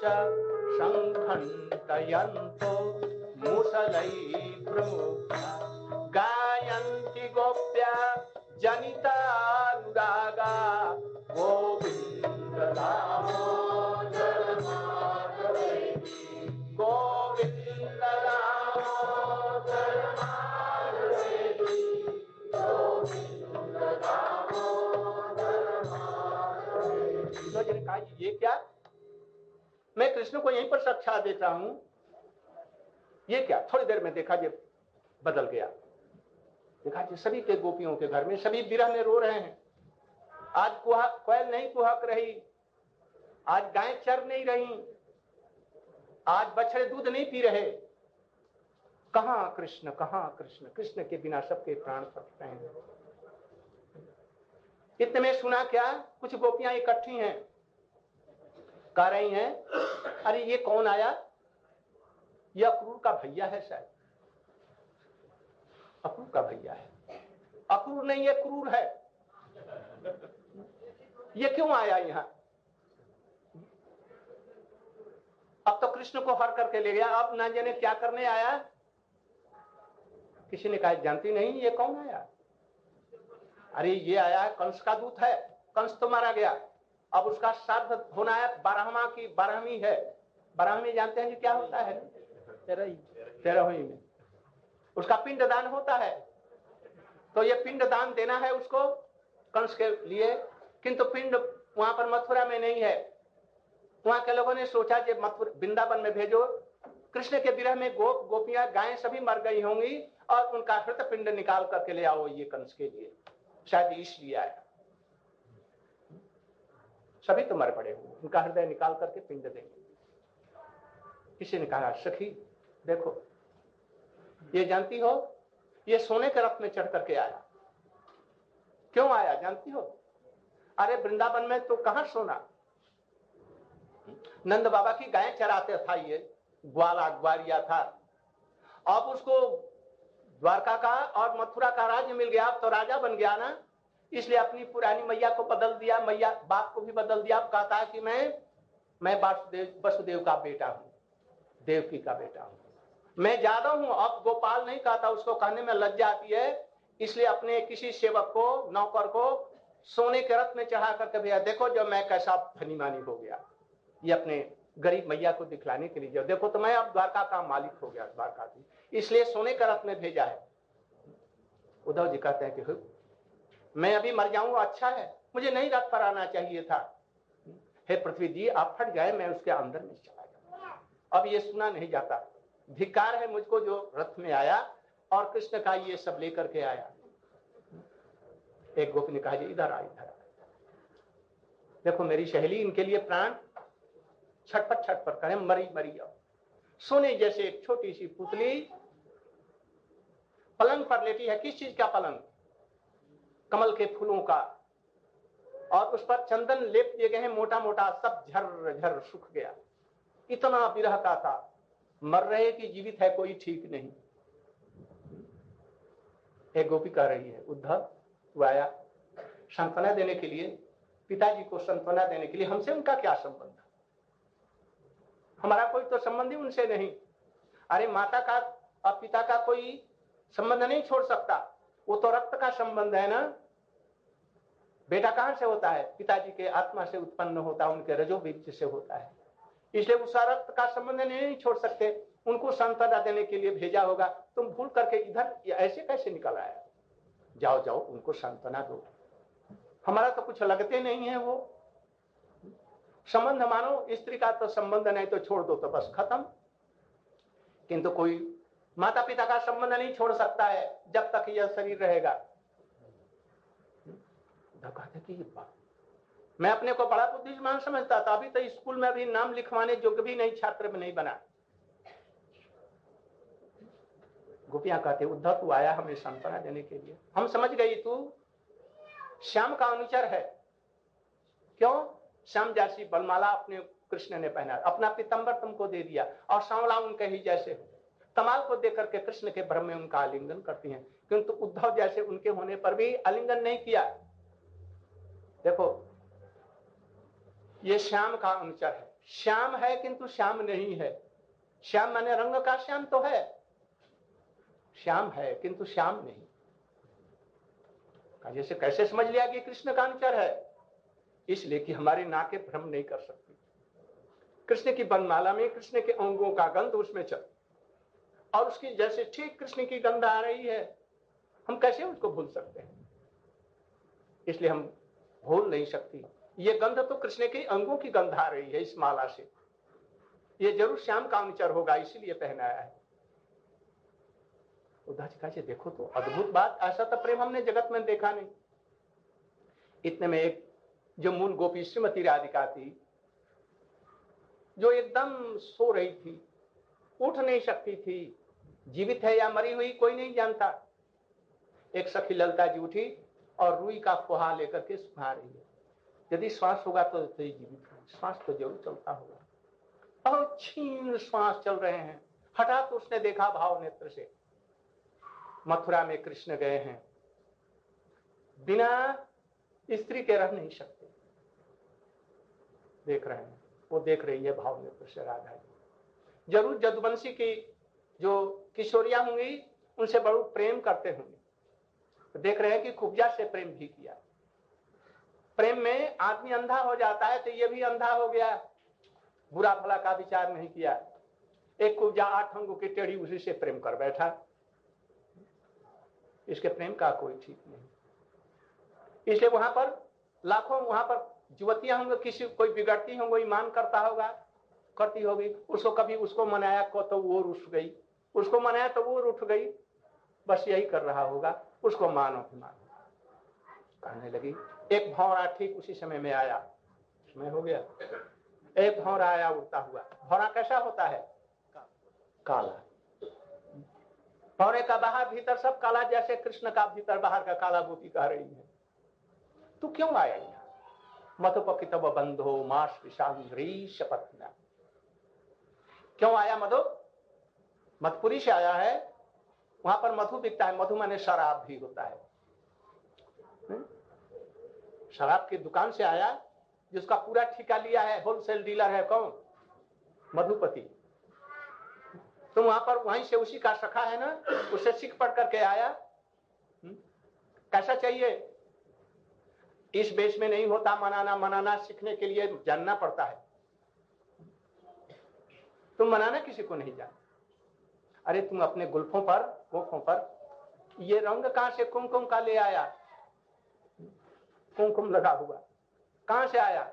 संघंटयन्तो मुसलैर्मुग्धा गायन्ति गोप्या जनितानुरागा गोविंद दामोदर माधवेति गोविंद दामोदर माधवेति गोविंद दामोदर माधवेति। ने कहा ये क्या? मैं कृष्ण को यहीं पर साक्षात देख रहा हूं, ये क्या? थोड़ी देर में देखा ये बदल गया। देखा जी सभी के गोपियों के घर में सभी विरह में रो रहे हैं। आज कोयल नहीं कुहक रही, आज गायें चर नहीं रही, आज बछड़े दूध नहीं पी रहे। कहां कृष्ण, कहां कृष्ण? कृष्ण के बिना सबके प्राण फट रहे हैं। इतने में सुना क्या? कुछ गोपियां इकट्ठी हैं, कह रही हैं अरे ये कौन आया? यह अक्रूर का भैया है शायद, अक्रूर का भैया है। अक्रूर नहीं, ये क्रूर है। ये क्यों आया यहां? अब तो कृष्ण को हर करके ले गया, अब ना जाने क्या करने आया। किसी ने कहा जानती नहीं ये कौन आया? अरे ये आया है, कंस का दूत है। कंस तो मारा गया, अब उसका श्राद्ध होना है। 12वीं है। 12वीं जानते हैं जी क्या होता है? 13वीं में उसका पिंड दान होता है। तो ये पिंड दान देना है उसको कंस के लिए, किंतु पिंड वहां पर मथुरा में नहीं है। वहां के लोगों ने सोचा कि वृंदावन में भेजो। कृष्ण के विरह में गोपियां गायें सभी मर गई होंगी और उनका हृत पिंड निकाल करके ले आओ ये कंस के लिए, शायद इसलिए आया। सभी तो मर पड़े होंगे, उनका हृदय निकाल करके पिंड देंगे। किसी ने कहा सखी देखो ये जानती हो, ये सोने के रथ में चढ़ करके आया। क्यों आया जानती हो? अरे वृंदावन में तो कहां सोना, नंद बाबा की गायें चराते था, ये ग्वाला ग्वालिया था। अब उसको द्वारका का और मथुरा का राज्य मिल गया, अब तो राजा बन गया ना, इसलिए अपनी पुरानी मैया को बदल दिया, मैया बाप को भी बदल दिया। अब कहता है कि मैं वसुदेव का बेटा हूं, देवकी का बेटा हूं, मैं ज्यादा हूं। अब गोपाल नहीं कहता, उसको कहने में लज्जा आती है, इसलिए अपने किसी सेवक को, नौकर को सोने के रथ में चढ़ा करके भैया देखो जो मैं कैसा धनीमानी हो गया, ये अपने गरीब मैया को दिखलाने के लिए, जो देखो तो मैं अब द्वारका का मालिक हो गया, द्वारका की, इसलिए सोने के रथ में भेजा है। उद्धव जी कहते हैं कि मैं अभी मर जाऊं अच्छा है, मुझे नहीं रथ पर आना चाहिए था। हे पृथ्वी जी आप फट जाए, मैं उसके अंदर में चला जाऊं। अब ये सुना नहीं जाता, धिक्कार है मुझको जो रथ में आया और कृष्ण का ये सब लेकर के आया। एक गोपी ने कहा जी इधर आ, इधर आ, देखो मेरी सहेली, इनके लिए प्राण छटपट छटपट करें, मरी मरी। अब सोने जैसे एक छोटी सी पुतली पलंग पर लेटी है। किस चीज का पलंग? कमल के फूलों का, और उस पर चंदन लेप दिए गए हैं मोटा मोटा, सब झर झर सूख गया। इतना विरह का था, मर रहे कि जीवित है कोई ठीक नहीं। एक गोपी कह रही है उद्धव तू आया सांत्वना देने के लिए, पिताजी को सांत्वना देने के लिए, हमसे उनका क्या संबंध? हमारा कोई तो संबंध ही उनसे नहीं। अरे माता का और पिता का कोई संबंध नहीं छोड़ सकता, वो तो रक्त का संबंध है ना। बेटा कहां से होता है? पिताजी के आत्मा से उत्पन्न होता है, उनके रजोबीज से होता है, इसलिए उस रक्त का संबंध नहीं छोड़ सकते। उनको सांत्वना देने के लिए भेजा होगा, तुम भूल करके इधर ऐसे कैसे निकल आया? जाओ जाओ उनको सांत्वना दो, हमारा तो कुछ लगते नहीं है वो संबंध। मानो स्त्री का तो संबंध नहीं तो छोड़ दो तो बस खत्म, किंतु कोई माता पिता का संबंध नहीं छोड़ सकता है जब तक यह शरीर रहेगा। कहते कि मैं अपने को बड़ा बुद्धिमान समझता था, अभी तो स्कूल में भी नाम लिखवाने योग्य भी नहीं, छात्र में नहीं बना। गोपियां कहते उद्धव तू आया हमें सांत्वना देने के लिए, हम समझ गई तू श्याम का अनुचर है। क्यों? श्याम जैसी बलमाला अपने कृष्ण ने पहना, अपना पीतंबर तुमको दे दिया और सांवला उनके ही जैसे हो। कमाल को देख करके कृष्ण के भ्रम में उनका आलिंगन करती हैं, किंतु उद्धव जैसे उनके होने पर भी आलिंगन नहीं किया। देखो ये श्याम का अनुचर है, श्याम है किंतु श्याम नहीं है। श्याम माने रंग का श्याम तो है, श्याम है किंतु श्याम नहीं। जैसे कैसे समझ लिया कि कृष्ण का अनुचर है? इसलिए कि हमारी नाकें भ्रम नहीं कर सकती। कृष्ण की वनमाला में कृष्ण के अंगों का गंध उसमें चल, और उसकी जैसे ठीक कृष्ण की गंध आ रही है, हम कैसे उसको भूल सकते हैं? इसलिए हम भूल नहीं सकती। ये गंध तो कृष्ण के अंगों की गंध आ रही है इस माला से, ये जरूर श्याम का अनुचर होगा, इसीलिए पहनाया है। उद्धव जी कहा देखो तो अद्भुत बात, ऐसा तो प्रेम हमने जगत में देखा नहीं। इतने में एक जो मूल गोपी श्रीमती राधिका थी, जो एकदम सो रही थी, उठ नहीं सकती थी, जीवित है या मरी हुई कोई नहीं जानता। एक सखी ललता जी उठी और रुई का फुहा लेकर के सुखा रही है। यदि श्वास होगा तो जीवित है, श्वास तो जरूर चलता होगा। बहुत क्षीण श्वास चल रहे हैं। हठात उसने देखा भाव नेत्र से, मथुरा में कृष्ण गए हैं, बिना स्त्री के रह नहीं सकते। देख रहे हैं, वो देख रही है भाव नेत्र से राधा जी। जरूर जदुवंशी की जो किशोरियां होंगी उनसे बड़ू प्रेम करते होंगे। देख रहे हैं कि कुब्जा से प्रेम भी किया। प्रेम में आदमी अंधा हो जाता है, तो ये भी अंधा हो गया, बुरा भला का विचार नहीं किया। एक कुब्जा 8 अंगों की टेढ़ी, उसी से प्रेम कर बैठा। इसके प्रेम का कोई ठीक नहीं। इसलिए वहां पर लाखों वहां पर युवतियां होंगी, किसी कोई बिगड़ती होंगी, ईमान करता होगा, करती होगी, उसको कभी उसको मनाया को तो वो रुठ गई, उसको मनाया तो वो रुठ गई, बस यही कर रहा होगा। उसको मानो कि मानो कहने लगी। एक भौरा ठीक उसी समय में आया, समय हो गया। एक भौरा आया उड़ता हुआ। भौरा कैसा होता है? काला। भौरे का बाहर भीतर सब काला, जैसे कृष्ण का भीतर बाहर का काला गोपी कह रही है। तू क्यों आया यहाँ? मधुपकितव बंधो मास विशांग्री शपथना। क्यों आया मधु? मधुपुरी से आया है, वहां पर मधु बिकता है। मधु माने शराब भी होता है। शराब की दुकान से आया, जिसका पूरा ठेका लिया है, होलसेल डीलर है कौन? मधुपति। तो वहां पर वहीं से उसी का सखा है ना, उसे सीख पढ़ करके आया। कैसा चाहिए? इस बेस में नहीं होता मनाना। मनाना सीखने के लिए जानना पड़ता है। तुम मनाना किसी को नहीं जानते। अरे तुम अपने गुल्फों पर, गोफों पर ये रंग कहां से कुमकुम का ले आया? कुमकुम लगा हुआ कहां से आया?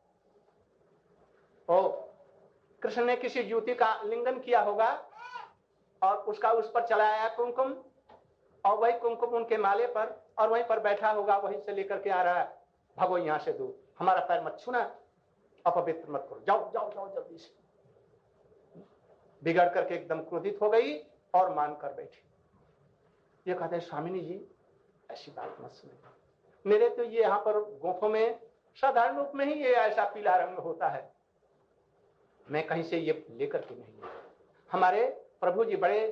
ओ, कृष्ण ने किसी युवती का लिंगन किया होगा और उसका उस पर चलाया कुमकुम, और वही कुमकुम उनके माले पर, और वहीं पर बैठा होगा, वहीं से लेकर के आ रहा है। भागो यहां से दूर, हमारा पैर मत छूना, अपवित्र मत करो, जाओ जाओ जाओ जल्दी से। बिगड़ करके एकदम क्रोधित हो गई और मान कर बैठी। ये कहते हैं स्वामिनी जी ऐसी बात मत सुनिए, मेरे तो ये यहाँ पर गोफों में साधारण रूप में ही ये ऐसा पीला रंग होता है, मैं कहीं से ये लेकर के नहीं। हमारे प्रभु जी बड़े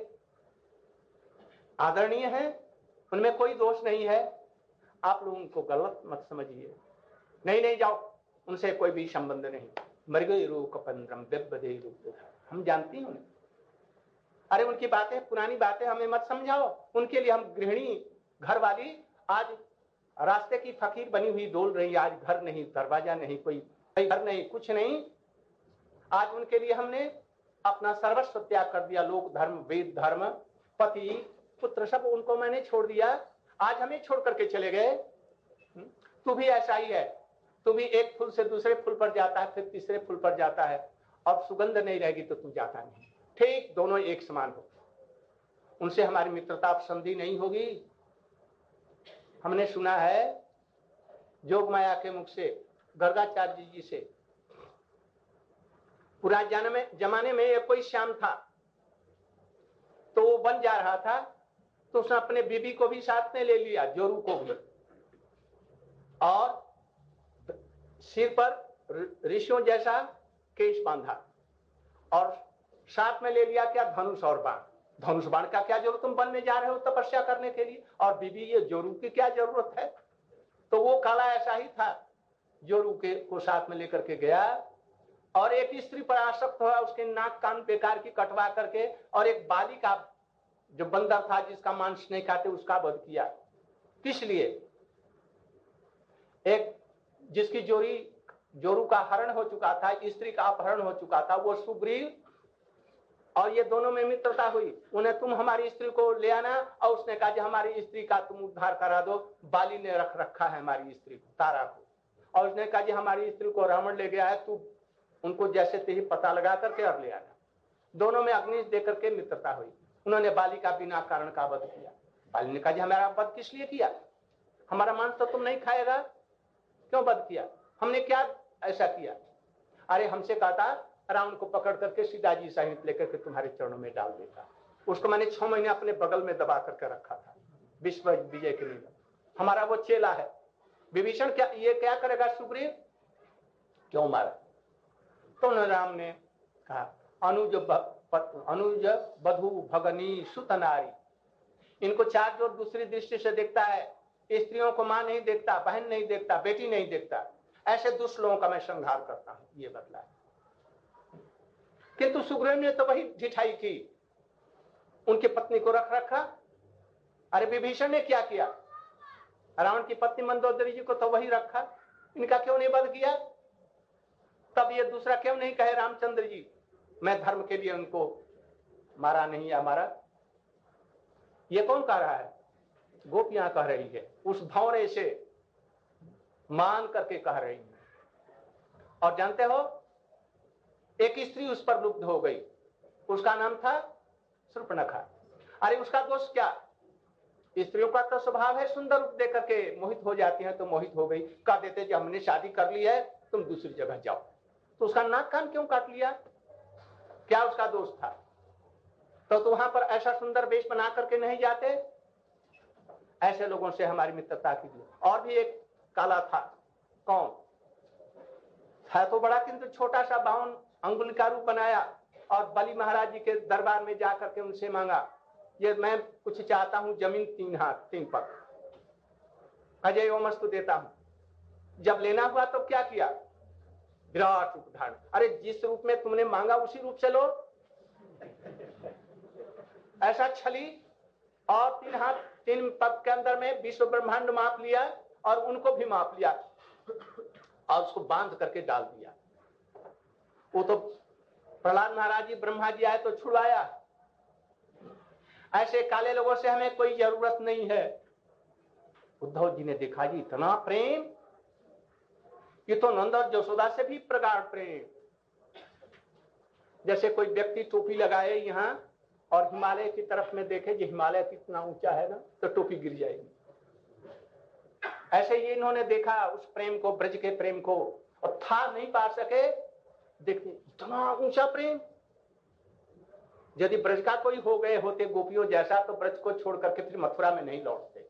आदरणीय हैं, उनमें कोई दोष नहीं है, आप लोग उनको गलत मत समझिए। नहीं नहीं जाओ, उनसे कोई भी संबंध नहीं। मृगई रूप पंद्रम व्यवदे रूप, हम जानती हैं उन्हें। अरे उनकी बातें, पुरानी बातें हमें मत समझाओ। उनके लिए हम गृहिणी, घर वाली, आज रास्ते की फकीर बनी हुई डोल रही। आज घर नहीं, दरवाजा नहीं, कोई घर नहीं, कुछ नहीं। आज उनके लिए हमने अपना सर्वस्व त्याग कर दिया। लोक धर्म, वेद धर्म, पति पुत्र सब उनको मैंने छोड़ दिया। आज हमें छोड़ करके चले गए। तू भी ऐसा ही है, तू भी एक फूल से दूसरे फूल पर जाता है, फिर तीसरे फूल पर जाता है, और सुगंध नहीं रहेगी तो तू जाता नहीं। ठीक दोनों एक समान हो। उनसे हमारी मित्रता संधि नहीं होगी। हमने सुना है जोग माया के मुख से, गर्गाचार्य जी से, पुराने जमाने में एक कोई श्याम था, तो वो बन जा रहा था, तो उसने अपने बीबी को भी साथ में ले लिया, जोरू को भी, और सिर पर ऋषियों जैसा केश बांधा, और साथ में ले लिया क्या? धनुष और बाण। धनुष बाण का क्या जरूरत, तुम बनने जा रहे हो तपस्या करने के लिए, और बीबी ये जोरू की क्या जरूरत है। तो वो काला ऐसा ही था, जोरू के को साथ में लेकर के गया और एक स्त्री पर आसक्त हुआ, उसके नाक कान बेकार की कटवा करके, और एक बाली का जो बंदर था जिसका मांस नहीं खाते उसका वध किया। किस लिए? एक जिसकी जोरू का हरण हो चुका था, स्त्री का अपहरण हो चुका था, वो सुग्रीव, और ये दोनों में मित्रता हुई। उन्हें तुम हमारी स्त्री को ले आना, और उसने कहा कि हमारी स्त्री का तुम उद्धार करा दो। बाली ने रख रखा है हमारी स्त्री को, तारा को, और उसने कहा कि हमारी स्त्री को रावण ले गया है, तू उनको जैसे ते ही पता लगा करके अब ले आना। दोनों में अग्नि देकर के मित्रता हुई। उन्होंने बाली का बिना कारण का वध किया। बाली ने कहा कि हमारा वध किस लिए किया, हमारा मांस तो तुम नहीं खाएगा, क्यों वध किया, हमने क्या ऐसा किया। अरे हमसे कहा था रावण को पकड़ करके सीता जी सहित लेकर के तुम्हारे चरणों में डाल देता। उसको मैंने 6 महीने अपने बगल में दबा करके रखा था विश्व विजय के लिए। हमारा वो चेला है विभीषण, क्या ये क्या करेगा सुग्रीव, क्यों मारा। तो राम ने कहा अनुज बधु भगनी सुत नारी, इनको चार जो दूसरी दृष्टि से देखता है, स्त्रियों को मां नहीं देखता, बहन नहीं देखता, बेटी नहीं देखता, ऐसे दुष्ट लोगों का मैं संहार करता हूं, ये बदला है। किंतु सुग्रीव ने तो वही ढिठाई की, उनकी पत्नी को रख रखा। अरे विभीषण ने क्या किया, रावण की पत्नी मंदोदरी जी को तो वही रखा, इनका क्यों नहीं वध किया। तब ये दूसरा क्यों नहीं कहे रामचंद्र जी मैं धर्म के लिए उनको मारा नहीं या मारा। ये कौन कह रहा है, गोपियां कह रही है, उस भौरे से मान करके कह रही है। और जानते हो एक स्त्री उस पर लुब्ध हो गई, उसका नाम था शूर्पणखा। अरे उसका दोष क्या, स्त्रियों का तो स्वभाव है सुंदर रूप देकर के मोहित हो जाती हैं, तो मोहित हो गई, कह देते कि हमने शादी कर ली है तुम दूसरी जगह जाओ। तो उसका नाक कान क्यों काट लिया, क्या उसका दोष था। तो वहां पर ऐसा सुंदर वेश बना करके नहीं जाते। ऐसे लोगों से हमारी मित्रता कीजिए। और भी एक काला था, कौन है तो बड़ा, किंतु छोटा सा 52 अंगुल का रूप बनाया और बलि महाराज जी के दरबार में जाकर के उनसे मांगा, ये मैं कुछ चाहता हूं, जमीन 3 हाथ 3 पग, अजय वो मस्तु देता हूं। जब लेना हुआ तो क्या किया, विराट रूप धारण। अरे जिस रूप में तुमने मांगा उसी रूप से लो, ऐसा छली, और 3 हाथ 3 पग के अंदर में विश्व ब्रह्मांड माप लिया और उनको भी माप लिया और उसको बांध करके डाल दिया। वो तो प्रहलाद महाराज जी ब्रह्मा जी आए तो छुड़वाया। ऐसे काले लोगों से हमें कोई जरूरत नहीं है। उद्धव जी ने देखा जी इतना प्रेम, ये तो नंद और यशोदा से भी प्रगाढ़ प्रेम। जैसे कोई व्यक्ति टोपी लगाए यहाँ और हिमालय की तरफ में देखे, जो हिमालय कितना ऊंचा है ना, तो टोपी गिर जाएगी। ऐसे ही इन्होंने देखा उस प्रेम को, ब्रज के प्रेम को, और था नहीं पा सके। देखते इतना ऊंचा प्रेम, यदि ब्रज का कोई हो गए होते गोपियों जैसा, तो ब्रज को छोड़ करके फिर मथुरा में नहीं लौटते।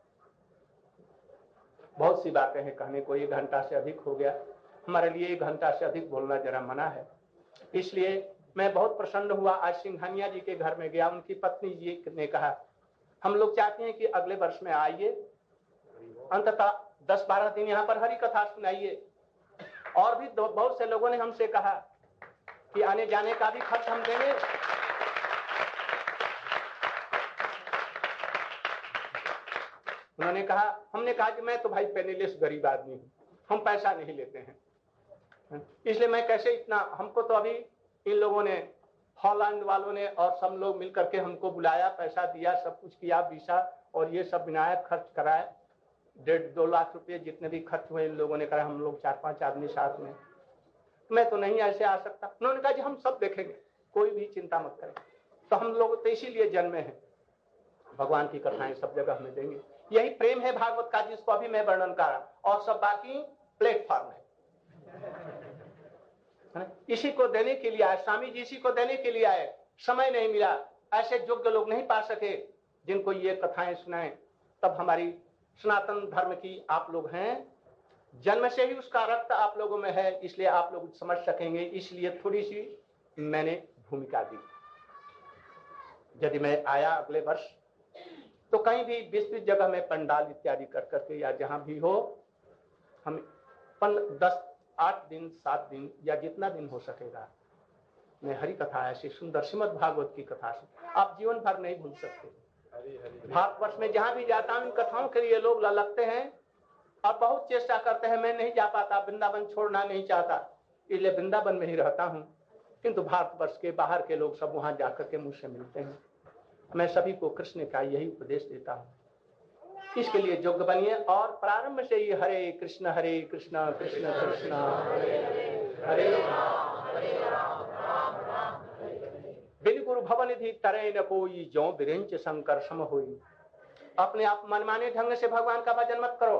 बहुत सी बातें हैं कहने को, 1 घंटा से अधिक हो गया, हमारे लिए 1 घंटा से अधिक बोलना जरा मना है। इसलिए मैं बहुत प्रसन्न हुआ, आज सिंघानिया जी के घर में गया, उनकी पत्नी जी ने कहा हम लोग चाहते हैं कि अगले वर्ष में आइए, अंततः 10-12 दिन यहाँ पर हरि कथा सुनाइए। और भी बहुत से लोगों ने हमसे कहा कि आने जाने का भी खर्च हम देंगे। उन्होंने कहा, हमने कहा कि मैं तो भाई पेनीलेस गरीब आदमी हूं, हम पैसा नहीं लेते हैं, इसलिए मैं कैसे इतना, हमको तो अभी इन लोगों ने, हॉलैंड वालों ने और सब लोग मिलकर के हमको बुलाया, पैसा दिया, सब कुछ किया, वीसा और ये सब विनायक खर्च कराए, 1.5-2 लाख रुपए जितने भी खर्च हुए इन लोगों ने करा, हम लोग 4-5 आदमी साथ में। मैं तो नहीं ऐसे आ सकता। उन्होंने कहा कि हम सब देखेंगे, कोई भी चिंता मत करें। तो हम लोग तो इसीलिए जन्मे हैं, भगवान की कथाएं सब जगह हमें देंगे। यही प्रेम है भागवत का, जिसको अभी मैं वर्णन कर रहा, और सब बाकी प्लेटफॉर्म है। इसी को देने के लिए आए स्वामी जी, इसी को देने के लिए आए। समय नहीं मिला, ऐसे योग्य लोग नहीं पा सके जिनको ये कथाएं सुनाएं। तब हमारी सनातन धर्म की आप लोग हैं, जन्म से ही उसका रक्त आप लोगों में है, इसलिए आप लोग समझ सकेंगे। इसलिए थोड़ी सी मैंने भूमिका दी। यदि मैं आया अगले वर्ष तो कहीं भी विस्तृत जगह में पंडाल इत्यादि कर करके या जहां भी हो हम 10, 8 दिन 7 दिन या जितना दिन हो सकेगा मैं हरि कथा ऐसी सुंदर श्रीमद् भागवत की कथा से आप जीवन भर नहीं भूल सकते। भारतवर्ष में जहां भी जाता हूं इन कथाओं के लिए लोग ललकते हैं और बहुत चेष्टा करते हैं। मैं नहीं जा पाता, वृंदावन छोड़ना नहीं चाहता, इसलिए वृंदावन में ही रहता हूं, किंतु भारतवर्ष के बाहर के लोग सब वहां जाकर के मुझसे मिलते हैं। मैं सभी को कृष्ण का यही उपदेश देता हूं, इसके लिए योग्य बनिए और प्रारंभ से ही हरे कृष्ण कृष्ण कृष्ण हरे बिन गुरु भवन निधि तरे न कोई, जो बिरेंच शंकर सम होई। अपने आप मनमाने ढंग से भगवान का भजन मत करो।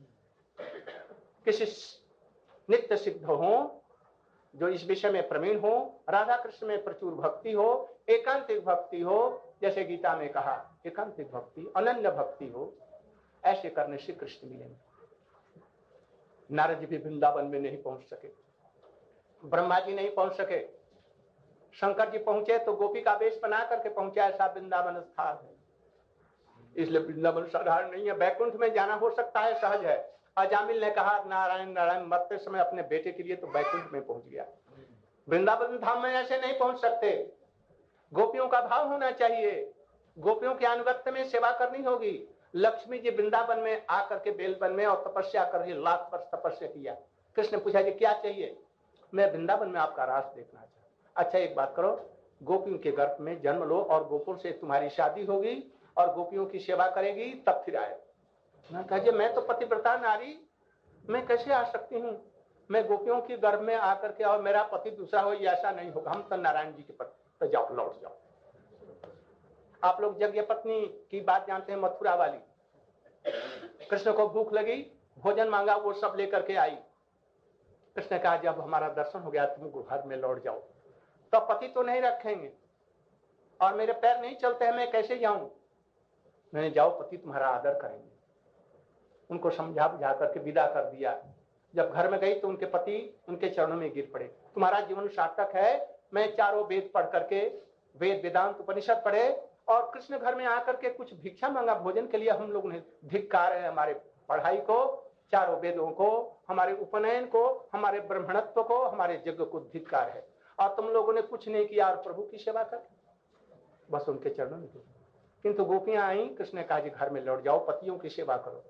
किसी नित्य सिद्ध हो जो इस विषय में प्रवीण हो, राधा कृष्ण में प्रचुर भक्ति हो, एकांतिक भक्ति हो, जैसे गीता में कहा एकांतिक भक्ति अनन्य भक्ति हो, ऐसे करने से कृष्ण मिलेंगे। नारद जी भी वृंदावन में नहीं पहुंच सके, ब्रह्मा जी नहीं पहुंच सके, शंकर जी पहुंचे तो गोपी का वेश बना करके पहुंचा, ऐसा वृंदावन स्थान है। इसलिए वृंदावन साधारण नहीं है, बैकुंठ में जाना हो सकता है, सहज है। अजामिल ने कहा नारायण नारायण मरते समय अपने बेटे के लिए तो बैकुंठ में पहुंच गया, वृंदावन धाम में ऐसे नहीं पहुंच सकते। गोपियों का भाव होना चाहिए, गोपियों के अनुगत्य में सेवा करनी होगी। लक्ष्मी जी वृंदावन में आकर के बेलवन में और तपस्या कर रही, लाख वर्ष तपस्या किया। कृष्ण पूछा कि क्या चाहिए? मैं वृंदावन में आपका रास देखना चाहता। अच्छा एक बात करो, गोपियों के गर्भ में जन्म लो और गोकुल से तुम्हारी शादी होगी और गोपियों की सेवा करेगी, तब फिर आए। मैं कहा मैं तो पतिव्रता नारी, मैं कैसे आ सकती हूँ? मैं गोपियों की गर्भ में आकर के और मेरा पति दूसरा हो, ऐसा नहीं होगा। हम तो नारायण जी के पति, तो जाओ लौट जाओ। आप लोग यज्ञ पत्नी की बात जानते हैं, मथुरा वाली। कृष्ण को भूख लगी, भोजन मांगा, वो सब लेकर के आई। कृष्ण ने कहा जब हमारा दर्शन हो गया तुम घर में लौट जाओ। तो पति तो नहीं रखेंगे और मेरे पैर नहीं चलते हैं, मैं कैसे जाऊं? मैंने जाओ, पति तुम्हारा आदर करेंगे। उनको समझा बुझा करके विदा कर दिया। जब घर में गई तो उनके पति उनके चरणों में गिर पड़े, तुम्हारा जीवन सार्थक है। मैं चारों वेद पढ़ करके, वेद वेदांत उपनिषद पढ़े और कृष्ण घर में आकर के कुछ भिक्षा मांगा भोजन के लिए। हम लोगों ने धिक्कार है हमारे पढ़ाई को, चारों वेदों को, हमारे उपनयन को, हमारे ब्राह्मणत्व को, हमारे यज्ञ को धिक्कार है। और तुम लोगों ने कुछ नहीं किया और प्रभु की सेवा कर, बस उनके चरणों में। किंतु गोपियां आई, कृष्ण ने कहा जी घर में लौट जाओ, पतियों की सेवा करो।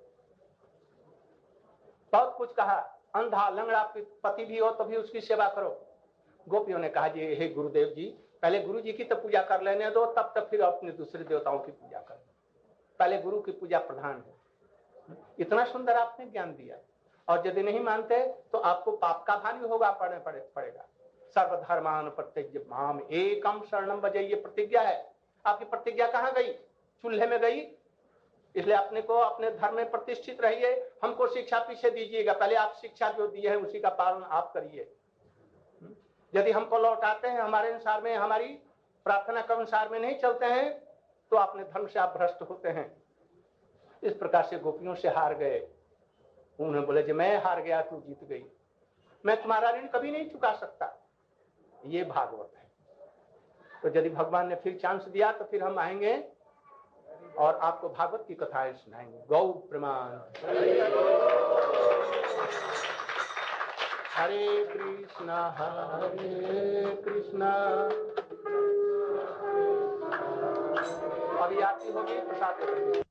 बहुत कुछ कहा, अंधा लंगड़ा पति भी हो तो भी उसकी सेवा करो। गोपियों ने कहा जी हे गुरुदेव जी, पहले गुरु जी की तो पूजा कर लेने दो, तब तक फिर अपने दूसरे देवताओं की पूजा करो। पहले गुरु की पूजा प्रधान है। इतना सुंदर आपने ज्ञान दिया, और यदि नहीं मानते तो आपको पाप का भारी होगा, पड़ेगा। सर्वधर्मान प्रत्यज्य माम एकम शरणम भज, ये प्रतिज्ञा है। आपकी प्रतिज्ञा कहाँ गई? चूल्हे में गई। इसलिए अपने को अपने धर्म में प्रतिष्ठित रहिए। हमको शिक्षा पीछे दीजिएगा, पहले आप शिक्षा जो दी है उसी का पालन आप करिए। यदि हमको लौटाते हैं हमारे अनुसार में, हमारी प्रार्थना के अनुसार में नहीं चलते हैं, तो अपने धर्म से आप भ्रष्ट होते हैं। इस प्रकार से गोपियों से हार गए। उन्होंने बोले जी मैं हार गया, तू जीत गई, मैं तुम्हारा ऋण कभी नहीं चुका सकता। ये भागवत है। तो यदि भगवान ने फिर चांस दिया तो फिर हम आएंगे और आपको भागवत की कथाएं सुनाएंगे। गौ प्रमाण। हरे कृष्णा अभी आती होगी प्रसाद।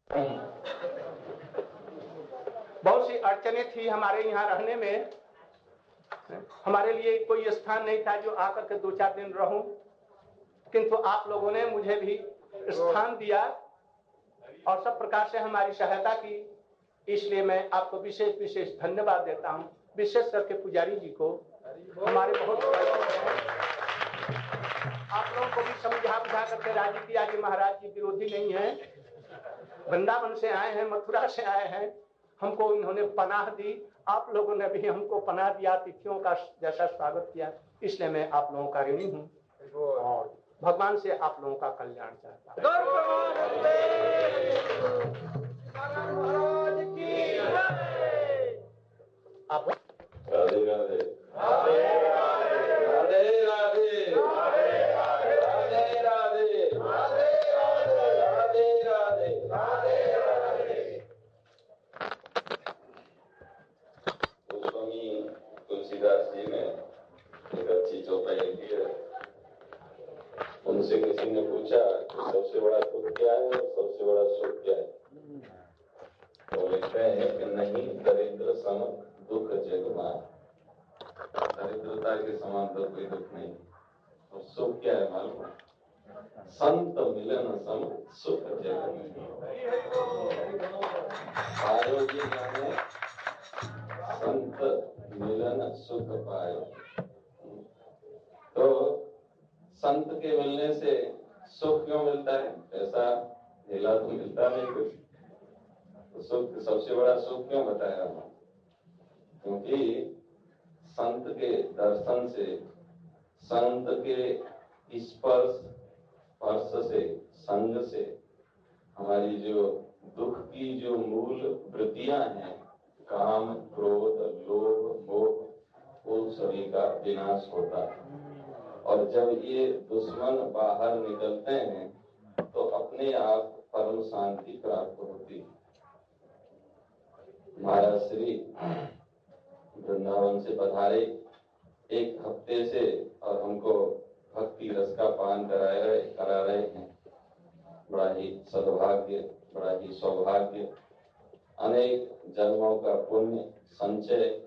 बहुत सी अड़चनें थी हमारे यहाँ रहने में। हमारे लिए कोई स्थान नहीं था जो आकर के 2-4 दिन रहूं, किंतु आप लोगों ने मुझे भी स्थान दिया और सब प्रकार से हमारी सहायता की। इसलिए मैं आपको विशेष विशेष धन्यवाद देता हूं, विशेष करके पुजारी जी को। हमारे बहुत आप लोगों को भी समझा बुझा करके राजी किया कि महाराज जी विरोधी नहीं है, वृंदावन से आए हैं, मथुरा से आए हैं, हमको इन्होंने पनाह दी। आप लोगों ने भी हमको पनाह दिया, अतिथियों का जैसा स्वागत किया। इसलिए मैं आप लोगों का ऋणी हूँ और भगवान से आप लोगों का कल्याण चाहता हूँ। आप राधे राधे राधे राधे राधे राधे राधे राधे लिखते हैं कि नहीं दरिद्र सम दुख जग मार। दरिद्रता के समान तो कोई दुख नहीं। और सुख क्या है मालूम? संत मिलन सम सुख जग में पायो जी जाने संत मिलन सुख पायो। तो संत के मिलने से सुख क्यों मिलता है? ऐसा मिला तो मिलता नहीं कुछ। तो सुख, सबसे बड़ा सुख क्यों बताया? क्योंकि संत के दर्शन से, संत के स्पर्श से, संग से हमारी जो दुख की जो मूल वृत्तियां हैं, काम, क्रोध, लोभ, मोह, उन सभी का विनाश होता है। और जब ये दुश्मन बाहर निकलते हैं तो अपने आप परम शांति प्राप्त होती है। महाराज श्री वृंदावन से पधारे एक हफ्ते से और हमको भक्ति रस का पान करा रहे हैं। बड़ा ही सद्भाग्य, बड़ा ही सौभाग्य, अनेक जन्मों का पुण्य संचय,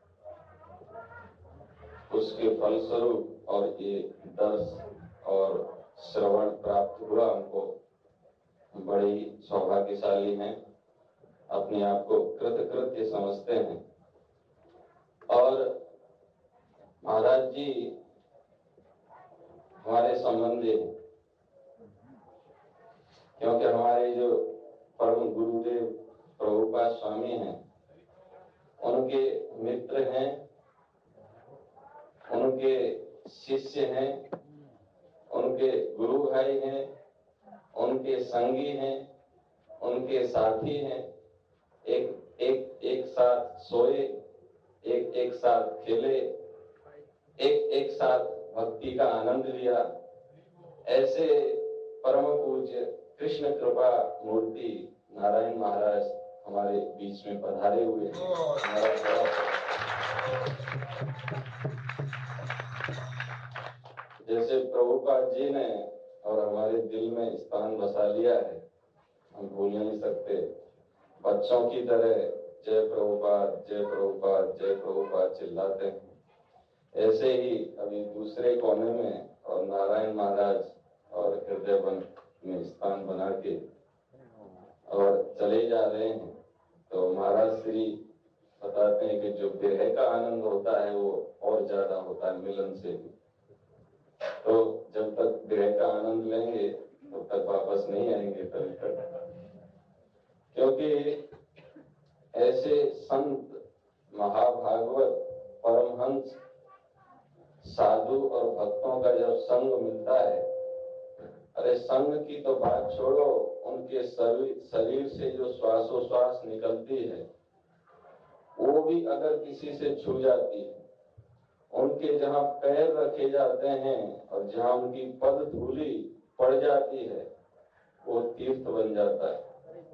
उसके फलस्वरूप और ये दर्श और श्रवण प्राप्त हुआ। हमको बड़े ही सौभाग्यशाली हैं, अपने आप को कृतकृत्य समझते हैं। और महाराज जी हमारे संबंधी हैं, क्योंकि हमारे जो परम गुरुदेव प्रभुपाद स्वामी हैं, उनके मित्र हैं, उनके शिष्य हैं, उनके गुरु भाई हैं, उनके संगी हैं, उनके साथी हैं। एक साथ सोए, एक साथ खेले, एक साथ भक्ति का आनंद लिया। ऐसे परम पूज्य कृष्ण कृपा मूर्ति नारायण महाराज हमारे बीच में पधारे हुए हैं। जैसे प्रभुपाद जी ने और हमारे दिल में स्थान बसा लिया है, हम भूल नहीं सकते। बच्चों की तरह जय प्रभुपाद, जय प्रभुपाद, जय प्रभुपाद चिल्लाते हैं। ऐसे ही अभी दूसरे कोने में और नारायण महाराज और हृदय में स्थान बना के और चले जा रहे हैं। तो महाराज श्री बताते हैं कि जो विरह का आनंद होता है वो और ज्यादा होता है मिलन से भी। तो जब तक विरह का आनंद लेंगे तब तक वापस नहीं आएंगे कभी तक। क्योंकि ऐसे संत, महाभागवत, परमहंस, साधु और भक्तों का जब संग मिलता है, अरे संग की तो बात छोड़ो, उनके शरीर से जो श्वासोश्वास निकलती है वो भी अगर किसी से छू जाती है, उनके जहाँ पैर रखे जाते हैं और जहाँ उनकी पद धूली पड़ जाती है वो तीर्थ बन जाता है।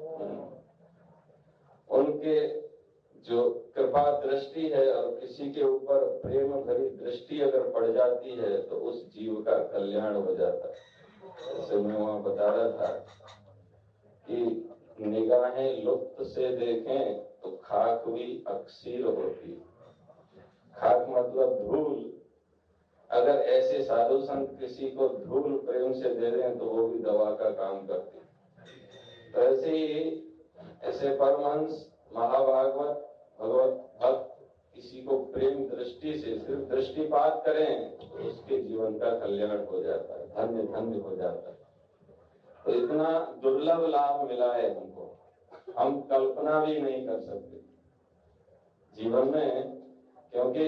उनके जो कृपा दृष्टि है और किसी के ऊपर प्रेम भरी दृष्टि अगर पड़ जाती है तो उस जीव का कल्याण हो जाता है। जैसे मैं वहां बता रहा था कि निगाहें लुप्त से देखें तो खाक भी अक्सीर होती। खाक मतलब धूल। अगर ऐसे साधु संत किसी को धूल प्रेम से दे दें तो वो भी दवा का काम करते। तो ऐसे ही ऐसे परमहंस, महाभागवत, भगवत भक्त किसी को प्रेम दृष्टि से सिर्फ दृष्टिपात करें तो उसके जीवन का कल्याण हो जाता है, धन्य धन्य हो जाता है। तो इतना दुर्लभ लाभ मिला है हमको, हम कल्पना भी नहीं कर सकते जीवन में। क्योंकि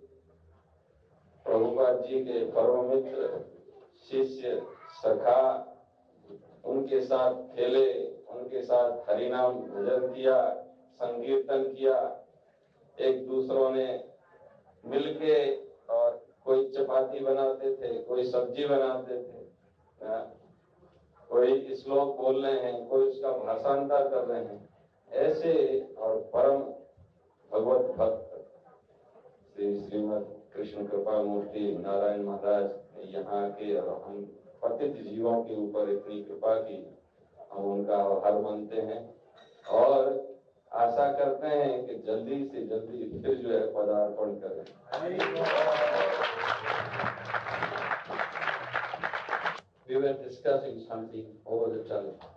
प्रभुपाद जी के परम मित्र, शिष्य, सखा, उनके साथ खेले, उनके साथ हरिनाम भजन किया, संकीर्तन किया, एक दूसरों ने मिलके और कोई चपाती बनाते थे, कोई सब्जी बनाते थे, कोई श्लोक बोल रहे हैं, कोई उसका भाषांतर कर रहे हैं। ऐसे और परम भगवत भक्त श्रीमद कृष्ण कृपा मूर्ति नारायण महाराज यहाँ के और हम पतित जीवों के ऊपर इतनी कृपा की, हम उनका आभार मानते हैं। और आशा करते हैं कि जल्दी से जल्दी फिर जो है पदार्पण करें। We were discussing something over the telephone.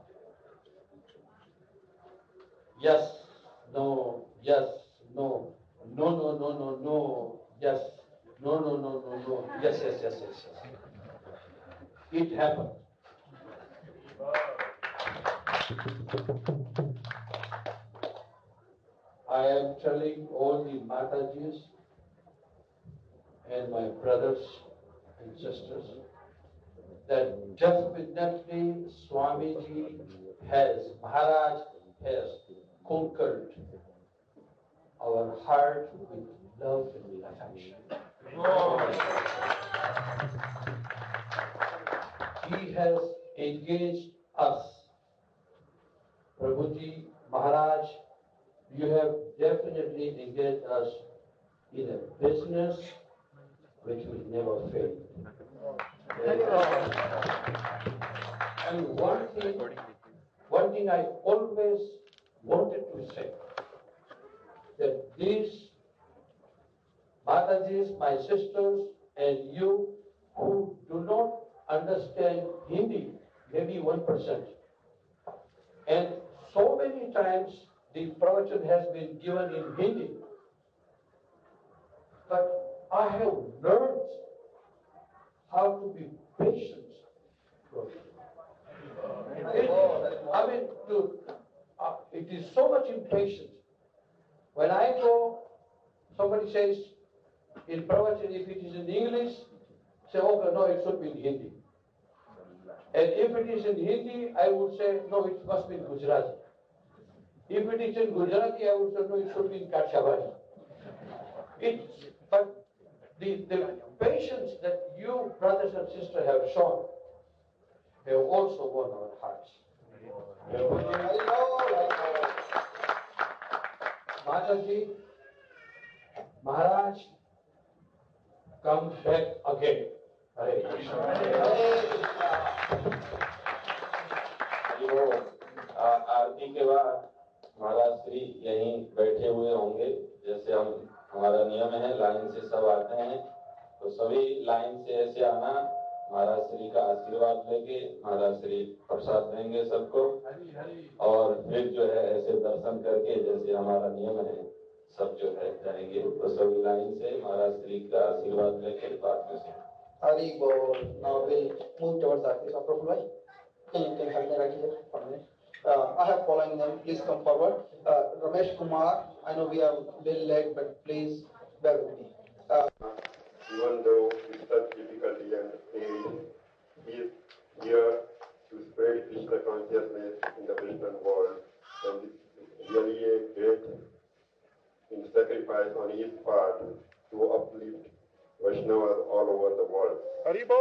Yes, no, yes, no, no, no, no, no, no, yes, no, no, no, no, no, yes, yes, yes, yes, yes. It happened. I am telling all the Matajis and my brothers and sisters that definitely Swamiji Maharaj has conquered our heart with love and affection. He has engaged us. Prabhuji Maharaj, you have definitely engaged us in a business which will never fail. And one thing I always wanted to say, that these Matajis, my sisters, and you who do not understand Hindi, maybe 1%, and so many times the pravachan has been given in Hindi, but I have learned how to be patient. It is so much impatient. When I go, somebody says in pravachan, if it is in English, say, okay, no, it should be in Hindi. And if it is in Hindi, I would say, no, it must be in Gujarati. If it is in Gujarati, I would say, no, it should be in Kathiawadi. But the patience that you, brothers and sisters, have shown, have also won our hearts. Mataji, Maharaj, come back again. Hare Krishna. आरती के बाद महाराज श्री यहीं बैठे हुए होंगे। जैसे हमारा नियम है, लाइन से सब आते हैं, तो सभी लाइन से ऐसे आना, महाराज श्री का आशीर्वाद लेके महाराज श्री प्रसाद देंगे सबको, और फिर जो है ऐसे दर्शन करके जैसे हमारा नियम है सब जो है जाएंगे। तो सभी लाइन से महाराज श्री का आशीर्वाद लेके बाद में से Hari Bol. Now we'll move towards that. Is Prabhu Bhai? Can you help me right here for a minute? I have following them. Please come forward. Ramesh Kumar. I know we are a little late, but please bear with me. Even though with such difficulty and age, he is here to spread Krishna consciousness in the Western world, and it's really a great sacrifice on his part to uplift Vaishnavas all over the world. Haribo!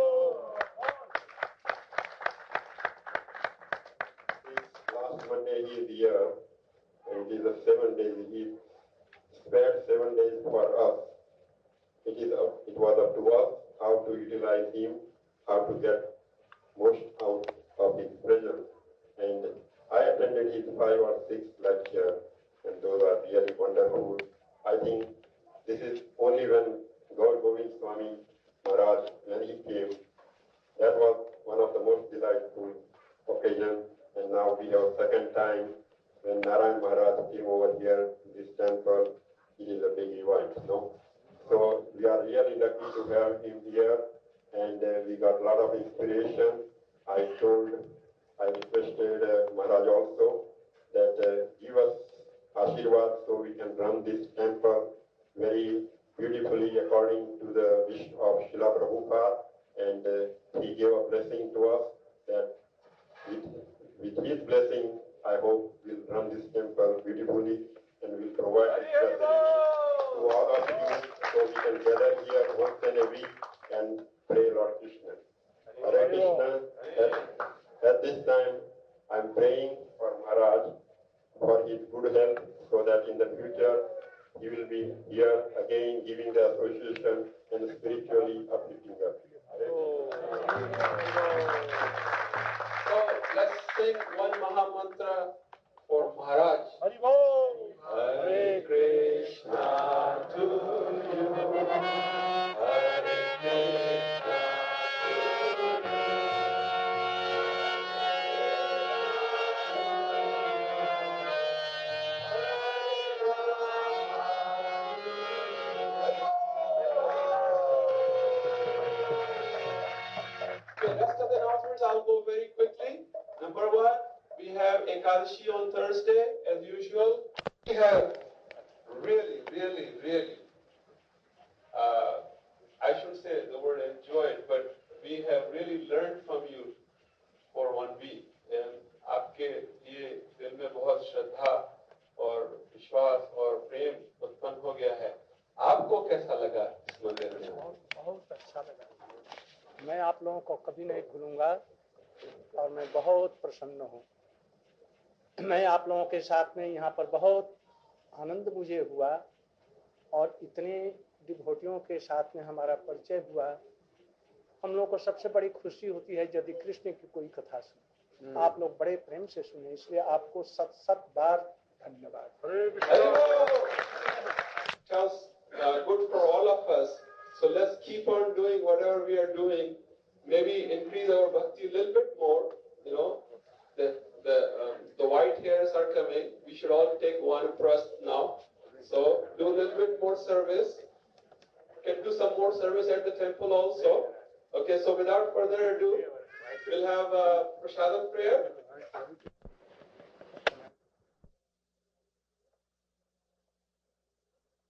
Last Monday he is here, and it is the 7 days. He spared 7 days for us. It was up to us how to utilize him, how to get most out of his presence. And I attended his 5 or 6 lectures, and those are really wonderful. I think this is only when Gaur Govind Swami Maharaj, when he came, that was one of the most delightful occasions. And now we have second time when Narayan Maharaj came over here to this temple. It is a big event, no? So we are really lucky to have him here, and we got a lot of inspiration. I requested Maharaj also that give us Ashirwad so we can run this temple very beautifully according to the wish of Srila Prabhupada, and he gave a blessing to us that with his blessing, I hope we'll run this temple beautifully and we'll provide this facility to all of you so we can gather here once in a week and pray Lord Krishna. Hare Krishna. At this time, I'm praying for Maharaj for his good health so that in the future he will be here again giving the association and spiritually uplifting us. So let's sing one Maha Mantra for Maharaj Hare Krishna to you. Hare Krishna to The rest of the announcements I'll go very quickly. Number one, we have Ekadashi on Thursday as usual. We have really, I shouldn't say the word enjoyed, but we have really learned from you for 1 week. And आपके लिए दिल में बहुत श्रद्धा और विश्वास और प्रेम उत्पन्न हो गया है. आपको कैसा लगा इस मंदिर में? बहुत अच्छा लगा. मैं आप लोगों को कभी नहीं भूलूंगा और मैं बहुत प्रसन्न हूँ. मैं आप लोगों के साथ में यहाँ पर बहुत आनंद मुझे हुआ और इतने डिवोटियों के साथ में हमारा परिचय हुआ. हम लोगों को सबसे बड़ी खुशी होती है यदि कृष्ण की कोई कथा सुने. आप लोग बड़े प्रेम से सुने, इसलिए आपको 7 बार धन्यवाद. Sounds good for all of us. So let's keep on doing whatever we are doing. Maybe increase our bhakti a little bit more. You know, the white hairs are coming. We should all take one prast now. So do a little bit more service. Can do some more service at the temple also. Okay, so without further ado, we'll have a prasadam prayer.